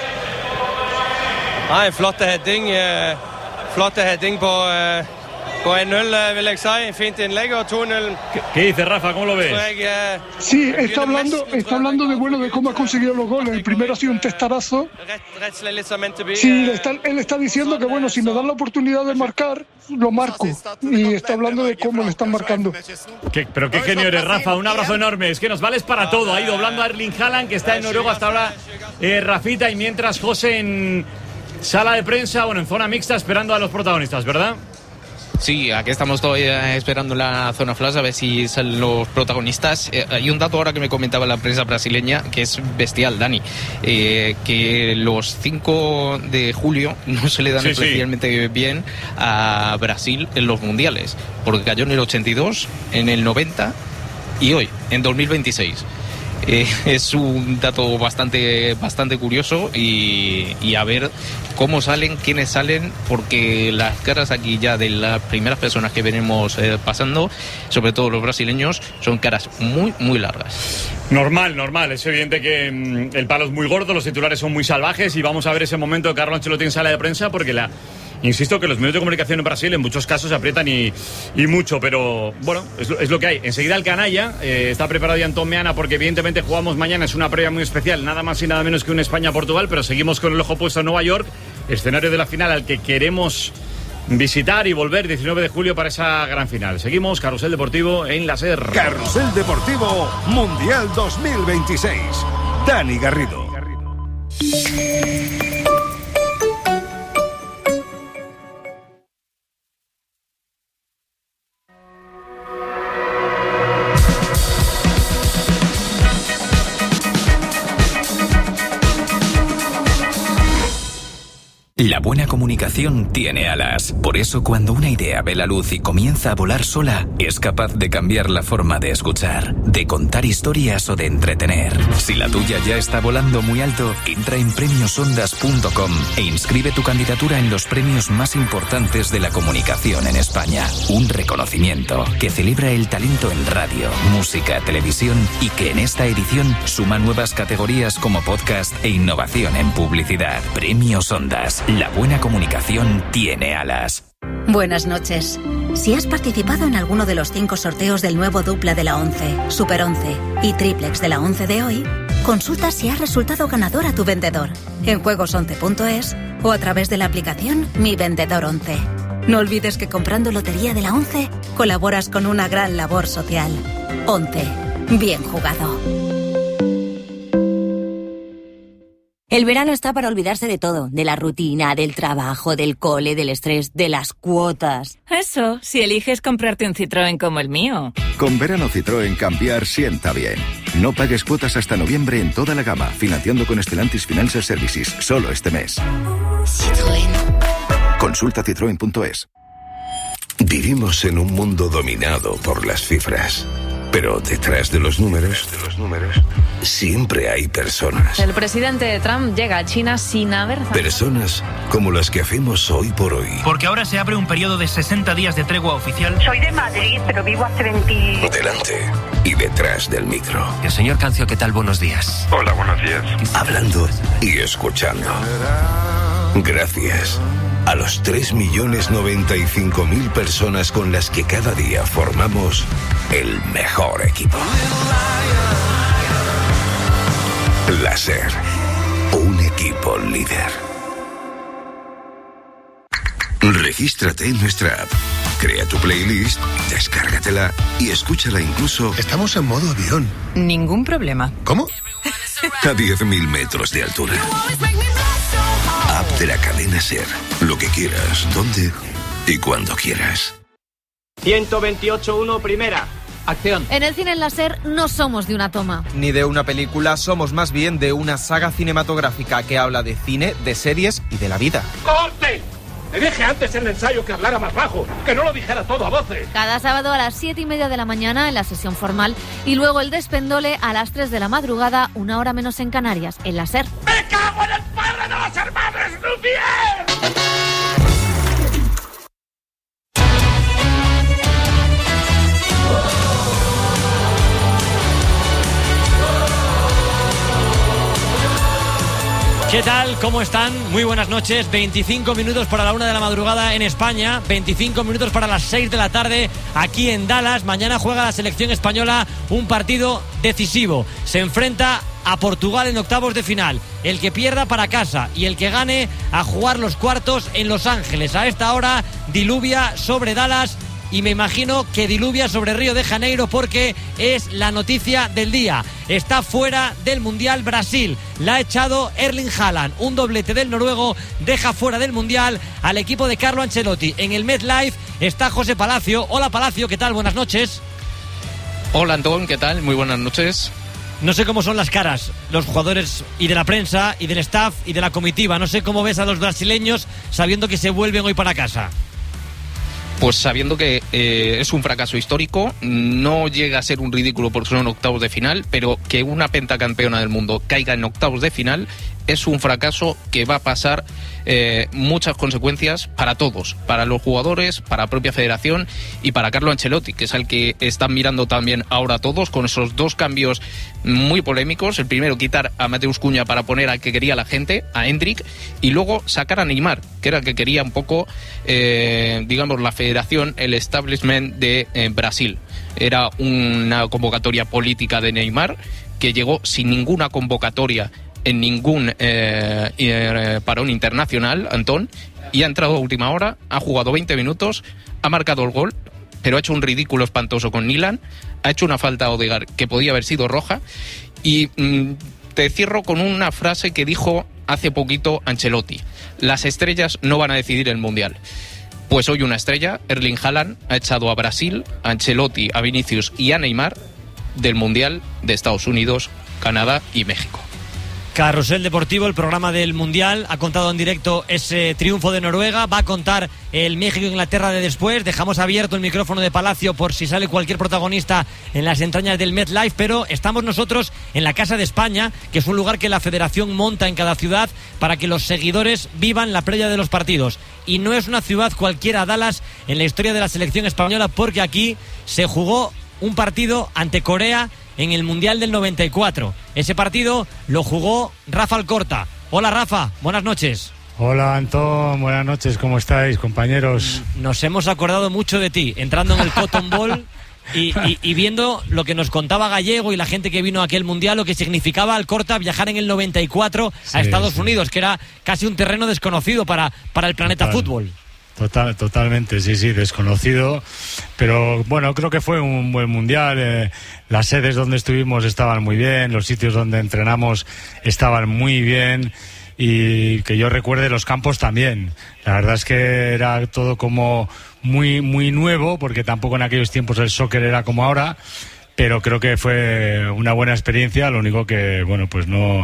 Nei, flotte heading på 1-0, vil jeg si. Fint innlegg, og 2-0. ¿Qué dice Rafa? ¿Cómo lo ves? Sí, está hablando de cómo ha conseguido los goles. El primero ha sido un testarazo. Sí, él está diciendo que bueno, si me dan la oportunidad de marcar, lo marco. Y está hablando de cómo le están marcando. Pero qué genio eres, Rafa. Un abrazo enorme. Es que nos vales para todo. Ha ido hablando a Erling Haaland, que está en Noruega hasta ahora, Rafita, y mientras José en sala de prensa, bueno, en zona mixta, esperando a los protagonistas, ¿verdad? Sí, aquí estamos todavía esperando en la zona flash a ver si salen los protagonistas. Hay un dato ahora que me comentaba la prensa brasileña que es bestial, Dani, que los 5 de julio no se le dan especialmente bien a Brasil en los mundiales, porque cayó en el 82, en el 90 y hoy, en 2026. Es un dato bastante curioso y a ver cómo salen, quiénes salen, porque las caras aquí ya de las primeras personas que venimos pasando, sobre todo los brasileños, son caras muy largas. Normal, es evidente que el palo es muy gordo, los titulares son muy salvajes y vamos a ver ese momento de Carlo Ancelotti en sala de prensa, porque insisto que los medios de comunicación en Brasil en muchos casos aprietan y mucho, pero bueno, es lo que hay. Enseguida el canalla, está preparado ya Antón Meana, porque evidentemente jugamos mañana, es una previa muy especial, nada más y nada menos que un España-Portugal, pero seguimos con el ojo puesto en Nueva York, escenario de la final al que queremos visitar y volver 19 de julio para esa gran final. Seguimos, Carrusel Deportivo en la SER. Carrusel Deportivo Mundial 2026. Dani Garrido. La buena comunicación tiene alas. Por eso, cuando una idea ve la luz y comienza a volar sola, es capaz de cambiar la forma de escuchar, de contar historias o de entretener. Si la tuya ya está volando muy alto, entra en premiosondas.com e inscribe tu candidatura en los premios más importantes de la comunicación en España. Un reconocimiento que celebra el talento en radio, música, televisión y que en esta edición suma nuevas categorías como podcast e innovación en publicidad. Premios Ondas. La buena comunicación tiene alas. Buenas noches. Si has participado en alguno de los 5 sorteos del nuevo dupla de la 11, Super 11 y triplex de la 11 de hoy, consulta si has resultado ganador a tu vendedor en juegos11.es o a través de la aplicación Mi Vendedor 11. No olvides que comprando Lotería de la 11 colaboras con una gran labor social. 11. Bien jugado. El verano está para olvidarse de todo, de la rutina, del trabajo, del cole, del estrés, de las cuotas. Eso, si eliges comprarte un Citroën como el mío. Con verano Citroën cambiar sienta bien. No pagues cuotas hasta noviembre en toda la gama, financiando con Stellantis Financial Services, solo este mes. Citroën. Consulta citroen.es. Vivimos en un mundo dominado por las cifras. Pero detrás de los números, siempre hay personas. El presidente Trump llega a China sin haber... Personas como las que hacemos hoy por hoy. Porque ahora se abre un periodo de 60 días de tregua oficial. Soy de Madrid, pero vivo hace 20... Delante y detrás del micro. El señor Cancio, ¿qué tal? Buenos días. Hola, buenos días. Hablando y escuchando. Gracias a los 3.095.000 personas con las que cada día formamos el mejor equipo. La SER, un equipo líder. Regístrate en nuestra app, crea tu playlist, descárgatela y escúchala incluso... Estamos en modo avión. Ningún problema. ¿Cómo? A 10.000 metros de altura. App de la cadena SER. Lo que quieras, donde y cuando quieras. 128.1 primera. Acción. En el cine en la SER no somos de una toma. Ni de una película, somos más bien de una saga cinematográfica que habla de cine, de series y de la vida. ¡Corte! Le dije antes en el ensayo que hablara más bajo, que no lo dijera todo a voces. Cada sábado a las 7:30 de la mañana en la sesión formal y luego el despendole a las 3 de la madrugada, 1 hora menos en Canarias, en la SER. ¡Me cago en el padre de los hermanos Lumière! ¿Qué tal? ¿Cómo están? Muy buenas noches. 25 minutos para la 1 de la madrugada en España, 25 minutos para las 6 de la tarde aquí en Dallas. Mañana juega la selección española un partido decisivo. Se enfrenta a Portugal en octavos de final. El que pierda para casa y el que gane a jugar los cuartos en Los Ángeles. A esta hora diluvia sobre Dallas. Y me imagino que diluvia sobre Río de Janeiro porque es la noticia del día. Está fuera del Mundial Brasil. La ha echado Erling Haaland. Un doblete del noruego deja fuera del Mundial al equipo de Carlo Ancelotti. En el MetLife está José Palacio. Hola Palacio, ¿qué tal? Buenas noches. Hola Antón, ¿qué tal? Muy buenas noches. No sé cómo son las caras, los jugadores y de la prensa y del staff y de la comitiva. No sé cómo ves a los brasileños sabiendo que se vuelven hoy para casa. Pues sabiendo que es un fracaso histórico, no llega a ser un ridículo porque son octavos de final, pero que una pentacampeona del mundo caiga en octavos de final es un fracaso que va a pasar muchas consecuencias para todos, para los jugadores, para la propia federación y para Carlo Ancelotti, que es al que están mirando también ahora todos con esos dos cambios muy polémicos. El primero, quitar a Mateus Cunha para poner al que quería la gente, a Endrick, y luego sacar a Neymar, que era el que quería un poco, digamos, la federación, el establishment de Brasil. Era una convocatoria política de Neymar que llegó sin ninguna convocatoria en ningún parón internacional, Antón, y ha entrado a última hora, ha jugado 20 minutos, ha marcado el gol, pero ha hecho un ridículo espantoso con Nilan, ha hecho una falta a Odegaard que podía haber sido roja, y te cierro con una frase que dijo hace poquito Ancelotti: las estrellas no van a decidir el Mundial. Pues hoy una estrella, Erling Haaland, ha echado a Brasil, a Ancelotti, a Vinicius y a Neymar del Mundial de Estados Unidos, Canadá y México. Carrusel Deportivo, el programa del Mundial, ha contado en directo ese triunfo de Noruega, va a contar el México-Inglaterra de después. Dejamos abierto el micrófono de Palacio por si sale cualquier protagonista en las entrañas del MetLife, pero estamos nosotros en la Casa de España, que es un lugar que la Federación monta en cada ciudad para que los seguidores vivan la previa de los partidos. Y no es una ciudad cualquiera, Dallas, en la historia de la selección española, porque aquí se jugó un partido ante Corea en el Mundial del 94. Ese partido lo jugó Rafa Alcorta. Hola Rafa, buenas noches. Hola Antón, buenas noches, ¿cómo estáis, compañeros? Nos hemos acordado mucho de ti, entrando en el Cotton Bowl y viendo lo que nos contaba Gallego y la gente que vino a aquel Mundial, lo que significaba Alcorta viajar en el 94 a Estados Unidos, que era casi un terreno desconocido para el planeta fútbol. Totalmente, sí, desconocido, pero bueno, creo que fue un buen mundial. Las sedes donde estuvimos estaban muy bien, los sitios donde entrenamos estaban muy bien, y que yo recuerde los campos también. La verdad es que era todo como muy nuevo, porque tampoco en aquellos tiempos el soccer era como ahora, pero creo que fue una buena experiencia. Lo único que, bueno, pues no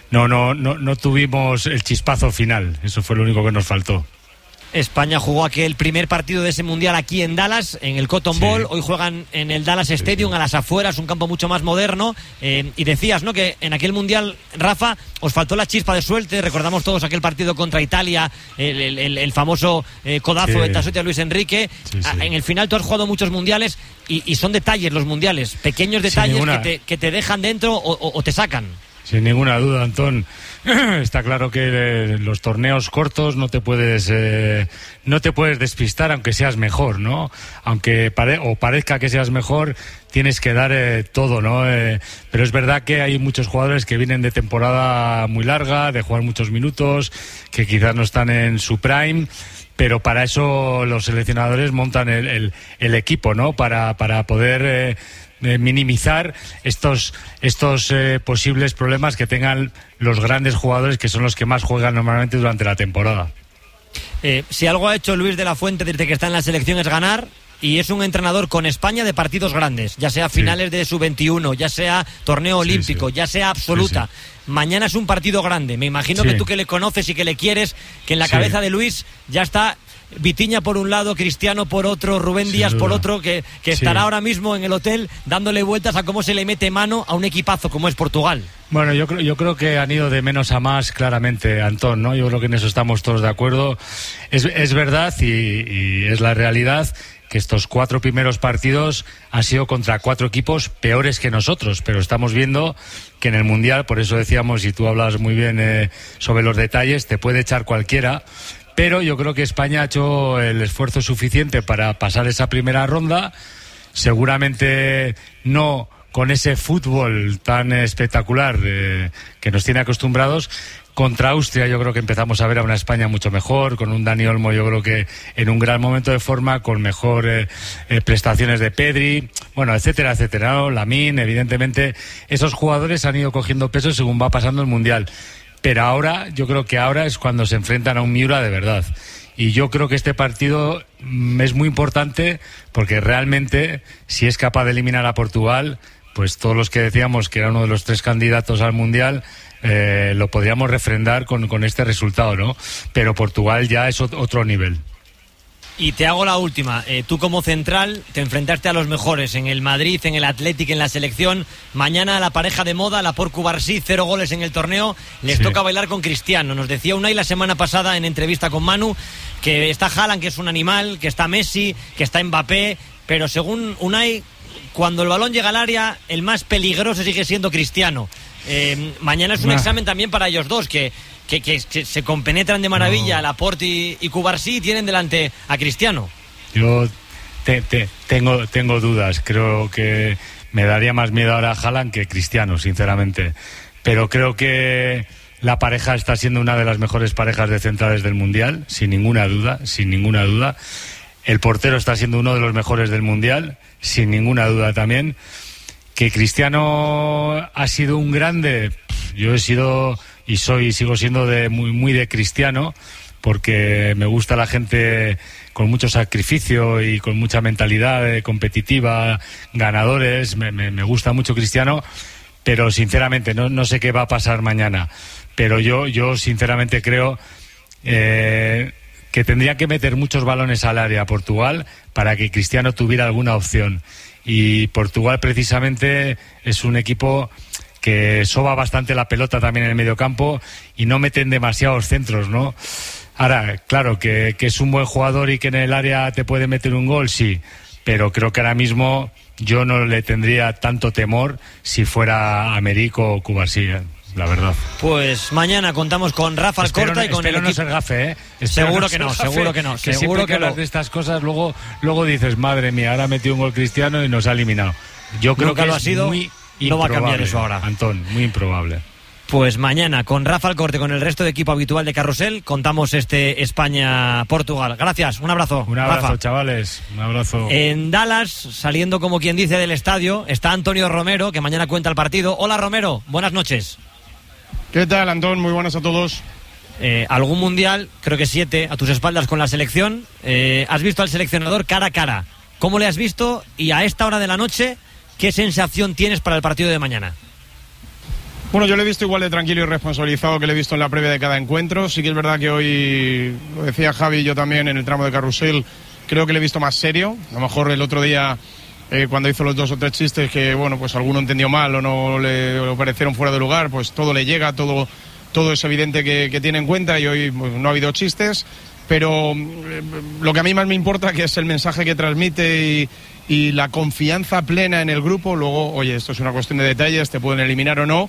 tuvimos el chispazo final, eso fue lo único que nos faltó. España jugó aquel primer partido de ese Mundial aquí en Dallas, en el Cotton Bowl. Hoy juegan en el Dallas Stadium, a las afueras, un campo mucho más moderno. Y decías, ¿no?, que en aquel Mundial, Rafa, os faltó la chispa de suerte. Recordamos todos aquel partido contra Italia, el famoso codazo de Tassotti a Luis Enrique. En el final tú has jugado muchos Mundiales y son detalles los Mundiales, pequeños detalles que te dejan dentro o te sacan. Sin ninguna duda, Antón. Está claro que los torneos cortos no te puedes despistar aunque seas mejor, ¿no? Aunque parezca que seas mejor, tienes que dar todo, ¿no? Pero es verdad que hay muchos jugadores que vienen de temporada muy larga, de jugar muchos minutos, que quizás no están en su prime, pero para eso los seleccionadores montan el equipo, ¿no? Para poder minimizar estos posibles problemas que tengan los grandes jugadores, que son los que más juegan normalmente durante la temporada. Si algo ha hecho Luis de la Fuente desde que está en la selección es ganar, y es un entrenador con España de partidos grandes, ya sea finales de sub-21, ya sea torneo olímpico, ya sea absoluta. Mañana es un partido grande. Me imagino que tú, que le conoces y que le quieres, que en la cabeza de Luis ya está Vitinha por un lado, Cristiano por otro, Rubén Díaz por otro, que estará ahora mismo en el hotel dándole vueltas a cómo se le mete mano a un equipazo como es Portugal. Bueno, yo creo que han ido de menos a más, claramente, Antón, ¿no? Yo creo que en eso estamos todos de acuerdo. Es verdad y es la realidad que estos 4 primeros partidos han sido contra 4 equipos peores que nosotros, pero estamos viendo que en el Mundial, por eso decíamos, y tú hablas muy bien sobre los detalles, te puede echar cualquiera, pero yo creo que España ha hecho el esfuerzo suficiente para pasar esa primera ronda, seguramente no con ese fútbol tan espectacular que nos tiene acostumbrados. Contra Austria yo creo que empezamos a ver a una España mucho mejor, con un Dani Olmo yo creo que en un gran momento de forma, con mejor prestaciones de Pedri, bueno, etcétera, etcétera, ¿no? Lamine, evidentemente, esos jugadores han ido cogiendo peso según va pasando el Mundial. Pero ahora, yo creo que ahora es cuando se enfrentan a un Miura de verdad. Y yo creo que este partido es muy importante porque realmente, si es capaz de eliminar a Portugal, pues todos los que decíamos que era uno de los 3 candidatos al Mundial, lo podríamos refrendar con este resultado, ¿no? Pero Portugal ya es otro nivel. Y te hago la última. Tú como central te enfrentaste a los mejores en el Madrid, en el Athletic, en la selección. Mañana la pareja de moda, la Porcu-Barsi, 0 goles en el torneo. Les toca bailar con Cristiano. Nos decía Unai la semana pasada en entrevista con Manu que está Haaland, que es un animal, que está Messi, que está Mbappé, pero según Unai, cuando el balón llega al área, el más peligroso sigue siendo Cristiano. Mañana es un examen también para ellos dos, que se compenetran de maravilla, Laporte y Cubarsí, y tienen delante a Cristiano. Yo tengo dudas. Creo que me daría más miedo ahora a Haaland que Cristiano, sinceramente. Pero creo que la pareja está siendo una de las mejores parejas de centrales del Mundial, sin ninguna duda. El portero está siendo uno de los mejores del Mundial, sin ninguna duda también. Que Cristiano ha sido un grande, yo he sido y sigo siendo muy de Cristiano, porque me gusta la gente con mucho sacrificio y con mucha mentalidad competitiva, ganadores, me gusta mucho Cristiano, pero sinceramente no sé qué va a pasar mañana, pero yo sinceramente creo que tendría que meter muchos balones al área a Portugal para que Cristiano tuviera alguna opción. Y Portugal precisamente es un equipo que soba bastante la pelota también en el mediocampo y no meten demasiados centros, ¿no? Ahora, claro, que es un buen jugador y que en el área te puede meter un gol, sí, pero creo que ahora mismo yo no le tendría tanto temor si fuera Américo o Cubarsí, la verdad. Pues mañana contamos con Rafa Alcorta y con el equipo. No ser gafe, Seguro que no. Seguro que hablas de estas cosas, luego dices, madre mía, ahora ha metido un gol Cristiano y nos ha eliminado. Yo creo que lo ha sido, muy improbable, no va a cambiar eso ahora. Antón, muy improbable. Pues mañana con Rafa Alcorte, con el resto de equipo habitual de Carrusel, contamos este España-Portugal. Gracias, un abrazo. Un abrazo, Rafa. Chavales, un abrazo. En Dallas, saliendo como quien dice del estadio, está Antonio Romero, que mañana cuenta el partido. Hola Romero, buenas noches. ¿Qué tal, Antón? Muy buenas a todos. Algún mundial, creo que 7, a tus espaldas con la selección. Has visto al seleccionador cara a cara. ¿Cómo le has visto? Y a esta hora de la noche, ¿qué sensación tienes para el partido de mañana? Bueno, yo le he visto igual de tranquilo y responsabilizado que le he visto en la previa de cada encuentro. Sí que es verdad que hoy, lo decía Javi y yo también en el tramo de Carrusel, creo que le he visto más serio. A lo mejor el otro día, cuando hizo los 2 o 3 chistes que, bueno, pues alguno entendió mal o no le parecieron fuera de lugar, pues todo le llega, todo es evidente que tiene en cuenta, y hoy pues, no ha habido chistes. Pero lo que a mí más me importa, que es el mensaje que transmite y la confianza plena en el grupo. Luego, oye, esto es una cuestión de detalles, te pueden eliminar o no,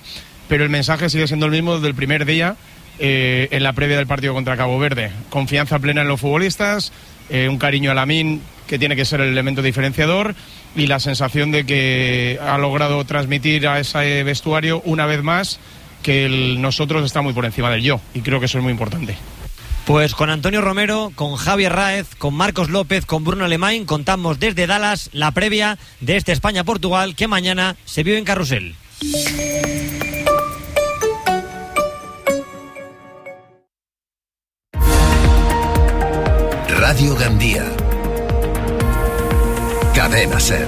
pero el mensaje sigue siendo el mismo desde el primer día en la previa del partido contra Cabo Verde. Confianza plena en los futbolistas, un cariño a Lamine que tiene que ser el elemento diferenciador, y la sensación de que ha logrado transmitir a ese vestuario una vez más que nosotros está muy por encima del yo, y creo que eso es muy importante. Pues con Antonio Romero, con Javier Ráez, con Marcos López, con Bruno Alemany contamos desde Dallas la previa de este España-Portugal que mañana se vio en Carrusel. Radio Gandía. Cadena SER.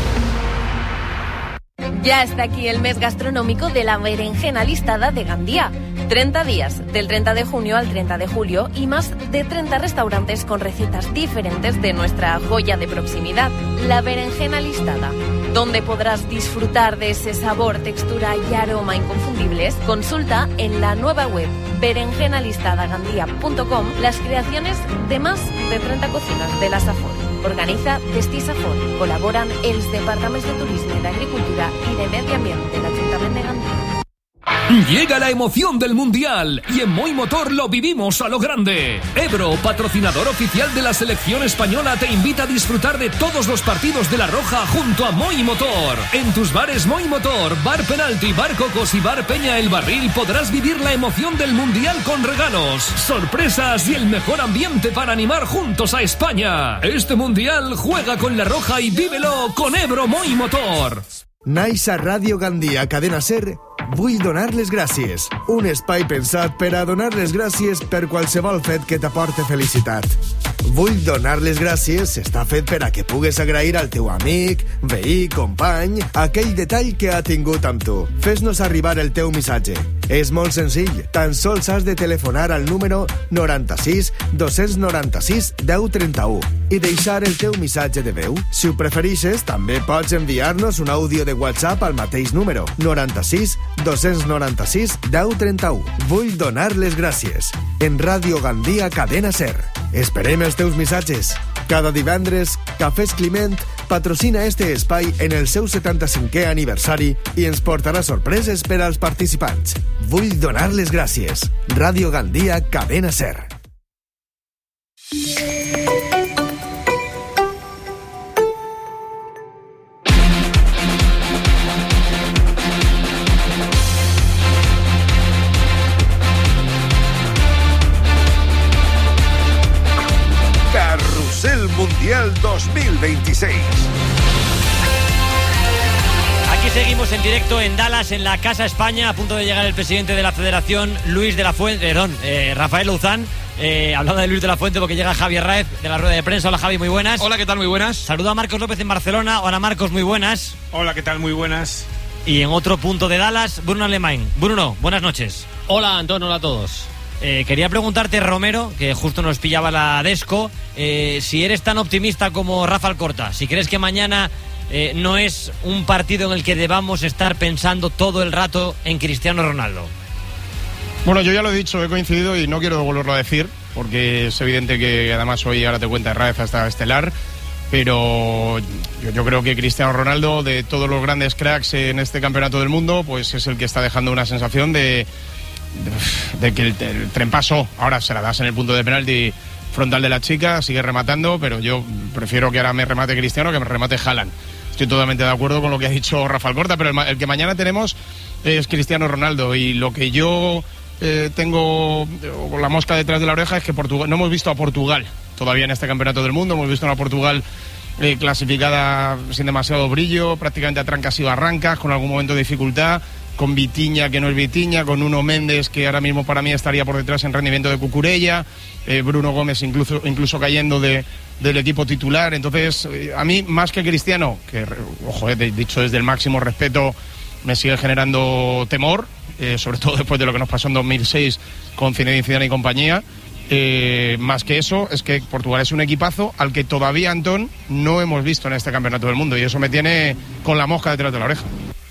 Ya está aquí el mes gastronómico de la berenjena listada de Gandía. 30 días, del 30 de junio al 30 de julio, y más de 30 restaurantes con recetas diferentes de nuestra joya de proximidad, la berenjena listada, donde podrás disfrutar de ese sabor, textura y aroma inconfundibles. Consulta en la nueva web berenjenalistadagandía.com las creaciones de más de 30 cocinas de la Safor. Organiza Destí Safor. Colaboran els departaments de Turisme, d'Agricultura y de Medio Ambiente del Ayuntamiento de Gandía. Llega la emoción del Mundial y en Moi Motor lo vivimos a lo grande. Ebro, patrocinador oficial de la selección española, te invita a disfrutar de todos los partidos de La Roja junto a Moi Motor. En tus bares Moi Motor, Bar Penalti, Bar Cocos y Bar Peña El Barril podrás vivir la emoción del Mundial con regalos, sorpresas y el mejor ambiente para animar juntos a España. Este Mundial juega con La Roja y vívelo con Ebro Moi Motor. Naix a Ràdio Gandia, Cadena SER, vull donar les gràcies. Un espai pensat per a donar les gràcies per qualsevol fet que t'aporte felicitat. Vull donar les gràcies està fet per a que pugues agrair al teu amic, veí, company, aquell detall que ha tingut amb tu. Fes-nos arribar el teu missatge. És molt senzill. Tan sols has de telefonar al número 96 296 1031 i deixar el teu missatge de veu. Si ho preferixes, també pots enviar-nos un àudio de WhatsApp al mateix número 96 296 1031. Vull donar les gràcies. En Ràdio Gandia, Cadena SER. Esperem els teus missatges. Cada divendres, Cafès Climent patrocina este espai en el seu 75è aniversari i ens portarà sorpreses per als participants. Vull donar les gràcies. Ràdio Gandia, Cadena SER. Carrusel Mundial 2026. Aquí seguimos en directo en Dallas, en la Casa España, a punto de llegar el presidente de la Federación, Rafael Louzán. Hablando de Luis de la Fuente, porque llega Javier Ráez de la rueda de prensa. Hola, Javi, muy buenas. Hola, ¿qué tal? Muy buenas. Saludo a Marcos López en Barcelona. Hola, Marcos, muy buenas. Hola, ¿qué tal? Muy buenas. Y en otro punto de Dallas, Bruno Alemany. Bruno, buenas noches. Hola, Antón, hola a todos. Quería preguntarte, Romero, que justo nos pillaba la Desco, si eres tan optimista como Rafa Alcorta, si crees que mañana no es un partido en el que debamos estar pensando todo el rato en Cristiano Ronaldo. Bueno, yo ya lo he dicho, he coincidido y no quiero volverlo a decir, porque es evidente que además hoy, ahora te cuenta Ráez, hasta estelar, pero yo creo que Cristiano Ronaldo, de todos los grandes cracks en este campeonato del mundo, pues es el que está dejando una sensación de que el tren pasó. Ahora se la das en el punto de penalti frontal de la chica, sigue rematando, pero yo prefiero que ahora me remate Cristiano que me remate Haaland. Estoy totalmente de acuerdo con lo que ha dicho Rafa Alcorta, pero el que mañana tenemos es Cristiano Ronaldo, y lo que yo tengo con la mosca detrás de la oreja es que Portugal, no hemos visto a Portugal todavía en este campeonato del mundo. Hemos visto a una Portugal clasificada sin demasiado brillo, prácticamente a trancas y barrancas, con algún momento de dificultad, con Vitinha que no es Vitinha, con Nuno Méndez que ahora mismo para mí estaría por detrás en rendimiento de Cucurella, Bruno Gómez incluso cayendo del equipo titular. Entonces, a mí, más que Cristiano, que, ojo, dicho desde el máximo respeto, me sigue generando temor, sobre todo después de lo que nos pasó en 2006 con Zinedine Zidane y compañía. Más que eso, es que Portugal es un equipazo al que todavía, Antón, no hemos visto en este campeonato del mundo, y eso me tiene con la mosca detrás de la oreja.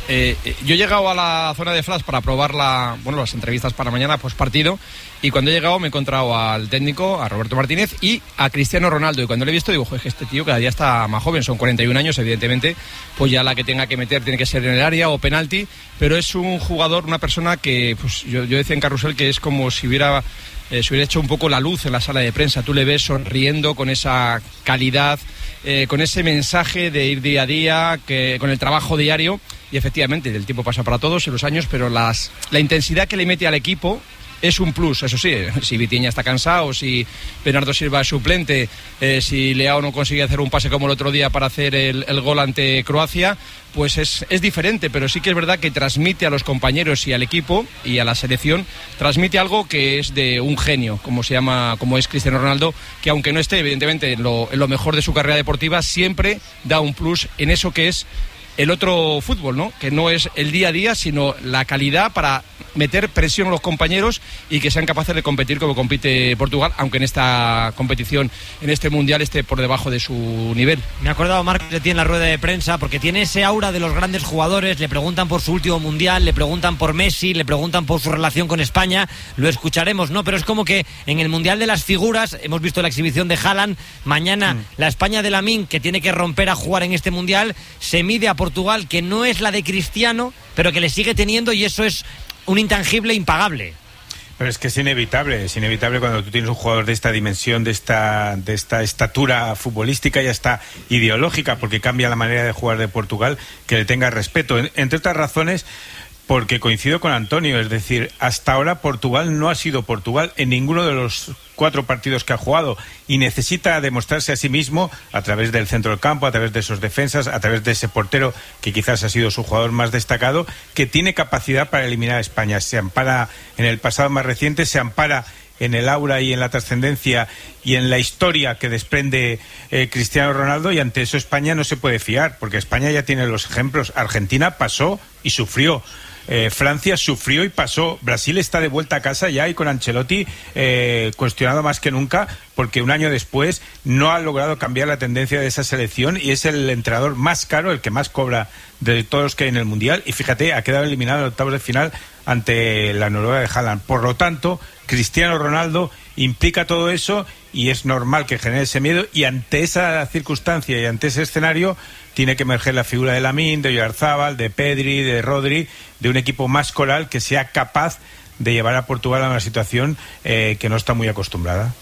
Yo he llegado a la zona de flash para probar las entrevistas para mañana post partido, y cuando he llegado me he encontrado al técnico, a Roberto Martínez, y a Cristiano Ronaldo, y cuando lo he visto digo, es que este tío cada día está más joven, son 41 años, evidentemente, pues ya la que tenga que meter tiene que ser en el área o penalti, pero es un jugador, una persona que, pues yo decía en Carrusel que es como si hubiera hecho un poco la luz en la sala de prensa. Tú le ves sonriendo con esa calidad, con ese mensaje de ir día a día, con el trabajo diario, y efectivamente el tiempo pasa para todos y los años, pero la intensidad que le mete al equipo es un plus. Eso sí, si Vitinha está cansado, si Bernardo Silva es suplente, si Leao no consigue hacer un pase como el otro día para hacer el gol ante Croacia, pues es diferente, pero sí que es verdad que transmite a los compañeros y al equipo y a la selección, transmite algo que es de un genio, como es Cristiano Ronaldo, que aunque no esté evidentemente en lo mejor de su carrera deportiva, siempre da un plus en eso que es el otro fútbol, ¿no? Que no es el día a día, sino la calidad para meter presión a los compañeros y que sean capaces de competir como compite Portugal, aunque en esta competición, en este mundial, esté por debajo de su nivel. Me he acordado, Marc, que tiene la rueda de prensa, porque tiene ese aura de los grandes jugadores. Le preguntan por su último mundial, le preguntan por Messi, le preguntan por su relación con España. Lo escucharemos, ¿no? Pero es como que en el mundial de las figuras, hemos visto la exhibición de Haaland, mañana la España de Lamine, que tiene que romper a jugar en este mundial, se mide a Portugal, que no es la de Cristiano, pero que le sigue teniendo, y eso es un intangible impagable. Pero es que es inevitable cuando tú tienes un jugador de esta dimensión, de esta estatura futbolística y hasta ideológica, porque cambia la manera de jugar de Portugal, que le tenga respeto, entre otras razones, porque coincido con Antonio, es decir, hasta ahora Portugal no ha sido Portugal en ninguno de los 4 partidos que ha jugado, y necesita demostrarse a sí mismo a través del centro del campo, a través de sus defensas, a través de ese portero que quizás ha sido su jugador más destacado, que tiene capacidad para eliminar a España. Se ampara en el pasado más reciente, se ampara en el aura y en la trascendencia y en la historia que desprende Cristiano Ronaldo, y ante eso España no se puede fiar, porque España ya tiene los ejemplos. Argentina pasó y sufrió. Francia sufrió y pasó. Brasil está de vuelta a casa ya, y con Ancelotti cuestionado más que nunca, porque un año después no ha logrado cambiar la tendencia de esa selección, y es el entrenador más caro, el que más cobra de todos los que hay en el Mundial, y fíjate, ha quedado eliminado en octavos de final ante la Noruega de Haaland. Por lo tanto, Cristiano Ronaldo implica todo eso, y es normal que genere ese miedo, y ante esa circunstancia y ante ese escenario tiene que emerger la figura de Lamine, de Oyarzábal, de Pedri, de Rodri, de un equipo más coral que sea capaz de llevar a Portugal a una situación que no está muy acostumbrada.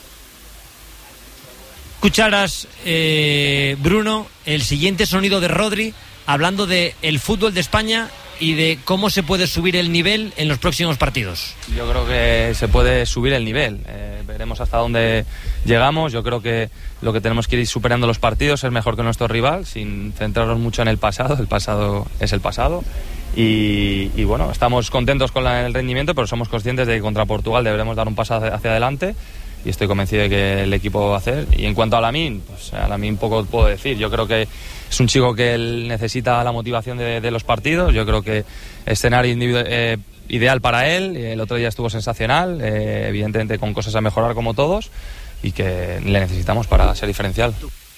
Escucharás, Bruno, el siguiente sonido de Rodri hablando de el fútbol de España y de cómo se puede subir el nivel en los próximos partidos. Yo creo que se puede subir el nivel, veremos hasta dónde llegamos. Yo creo que lo que tenemos que ir superando los partidos es mejor que nuestro rival, sin centrarnos mucho en el pasado es el pasado, y bueno, estamos contentos con el rendimiento, pero somos conscientes de que contra Portugal deberemos dar un paso hacia adelante, y estoy convencido de que el equipo va a hacer. Y en cuanto a Lamine, pues a Lamine poco puedo decir. Yo creo que es un chico que él necesita la motivación de los partidos. Yo creo que escenario ideal para él. El otro día estuvo sensacional, evidentemente con cosas a mejorar como todos, y que le necesitamos para ser diferencial.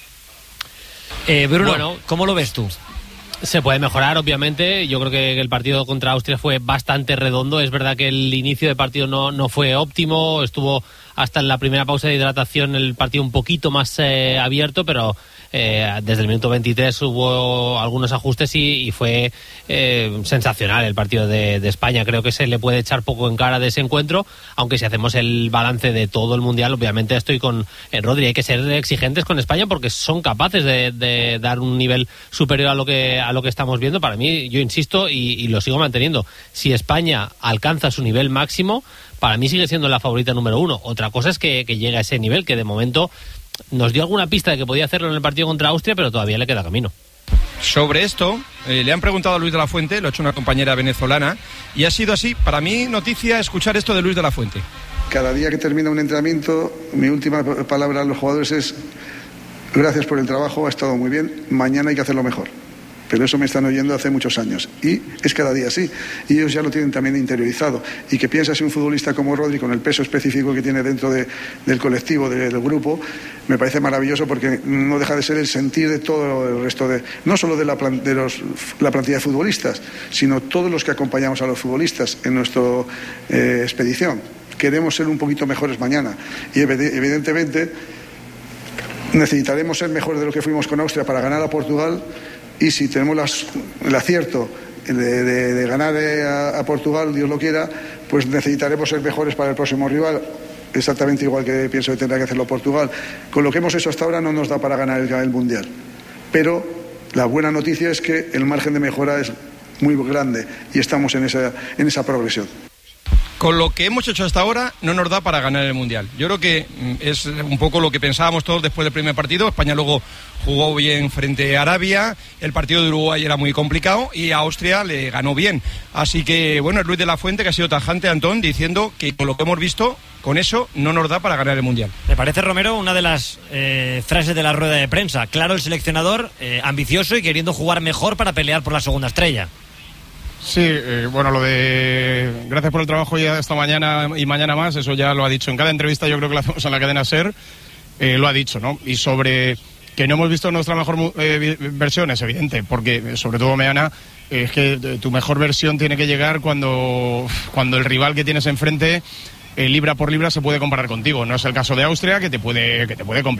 Bruno, bueno, ¿cómo lo ves tú? Se puede mejorar, obviamente. Yo creo que el partido contra Austria fue bastante redondo. Es verdad que el inicio de partido no fue óptimo. Estuvo hasta en la primera pausa de hidratación el partido un poquito más abierto, pero desde el minuto 23 hubo algunos ajustes y fue sensacional el partido de España. Creo que se le puede echar poco en cara de ese encuentro, aunque si hacemos el balance de todo el Mundial, obviamente estoy con Rodri. Hay que ser exigentes con España porque son capaces de dar un nivel superior a lo que estamos viendo. Para mí, yo insisto y lo sigo manteniendo, si España alcanza su nivel máximo, para mí sigue siendo la favorita número 1. Otra cosa es que llegue a ese nivel, que de momento nos dio alguna pista de que podía hacerlo en el partido contra Austria, pero todavía le queda camino. Sobre esto, le han preguntado a Luis de la Fuente, lo ha hecho una compañera venezolana, y ha sido así, para mí, noticia escuchar esto de Luis de la Fuente. Cada día que termina un entrenamiento, mi última palabra a los jugadores es: gracias por el trabajo, ha estado muy bien, mañana hay que hacerlo mejor. Pero eso me están oyendo hace muchos años, y es cada día así, y ellos ya lo tienen también interiorizado. Y que piensa si un futbolista como Rodri, con el peso específico que tiene dentro del colectivo, del grupo, me parece maravilloso porque no deja de ser el sentir de todo el resto no solo de la plantilla de futbolistas, sino todos los que acompañamos a los futbolistas en nuestra expedición. Queremos ser un poquito mejores mañana y evidentemente necesitaremos ser mejores de lo que fuimos con Austria para ganar a Portugal, y si tenemos el acierto de ganar a Portugal, Dios lo quiera, pues necesitaremos ser mejores para el próximo rival, exactamente igual que pienso que tendrá que hacerlo Portugal. Con lo que hemos hecho hasta ahora no nos da para ganar el Mundial, pero la buena noticia es que el margen de mejora es muy grande y estamos en esa progresión. Con lo que hemos hecho hasta ahora no nos da para ganar el Mundial. Yo creo que es un poco lo que pensábamos todos después del primer partido. España luego jugó bien frente a Arabia, el partido de Uruguay era muy complicado y a Austria le ganó bien. Así que, bueno, es Luis de la Fuente que ha sido tajante, Antón, diciendo que con lo que hemos visto, con eso no nos da para ganar el Mundial. Me parece, Romero, una de las frases de la rueda de prensa. Claro, el seleccionador ambicioso y queriendo jugar mejor para pelear por la segunda estrella. Sí, bueno, lo de gracias por el trabajo ya esta mañana y mañana más, eso ya lo ha dicho en cada entrevista, yo creo que lo hacemos en la cadena SER, lo ha dicho, ¿no? Y sobre que no hemos visto nuestra mejor versión, es evidente, porque sobre todo Meana, es que tu mejor versión tiene que llegar cuando el rival que tienes enfrente libra por libra se puede comparar contigo. No es el caso de Austria, que te puede complicar.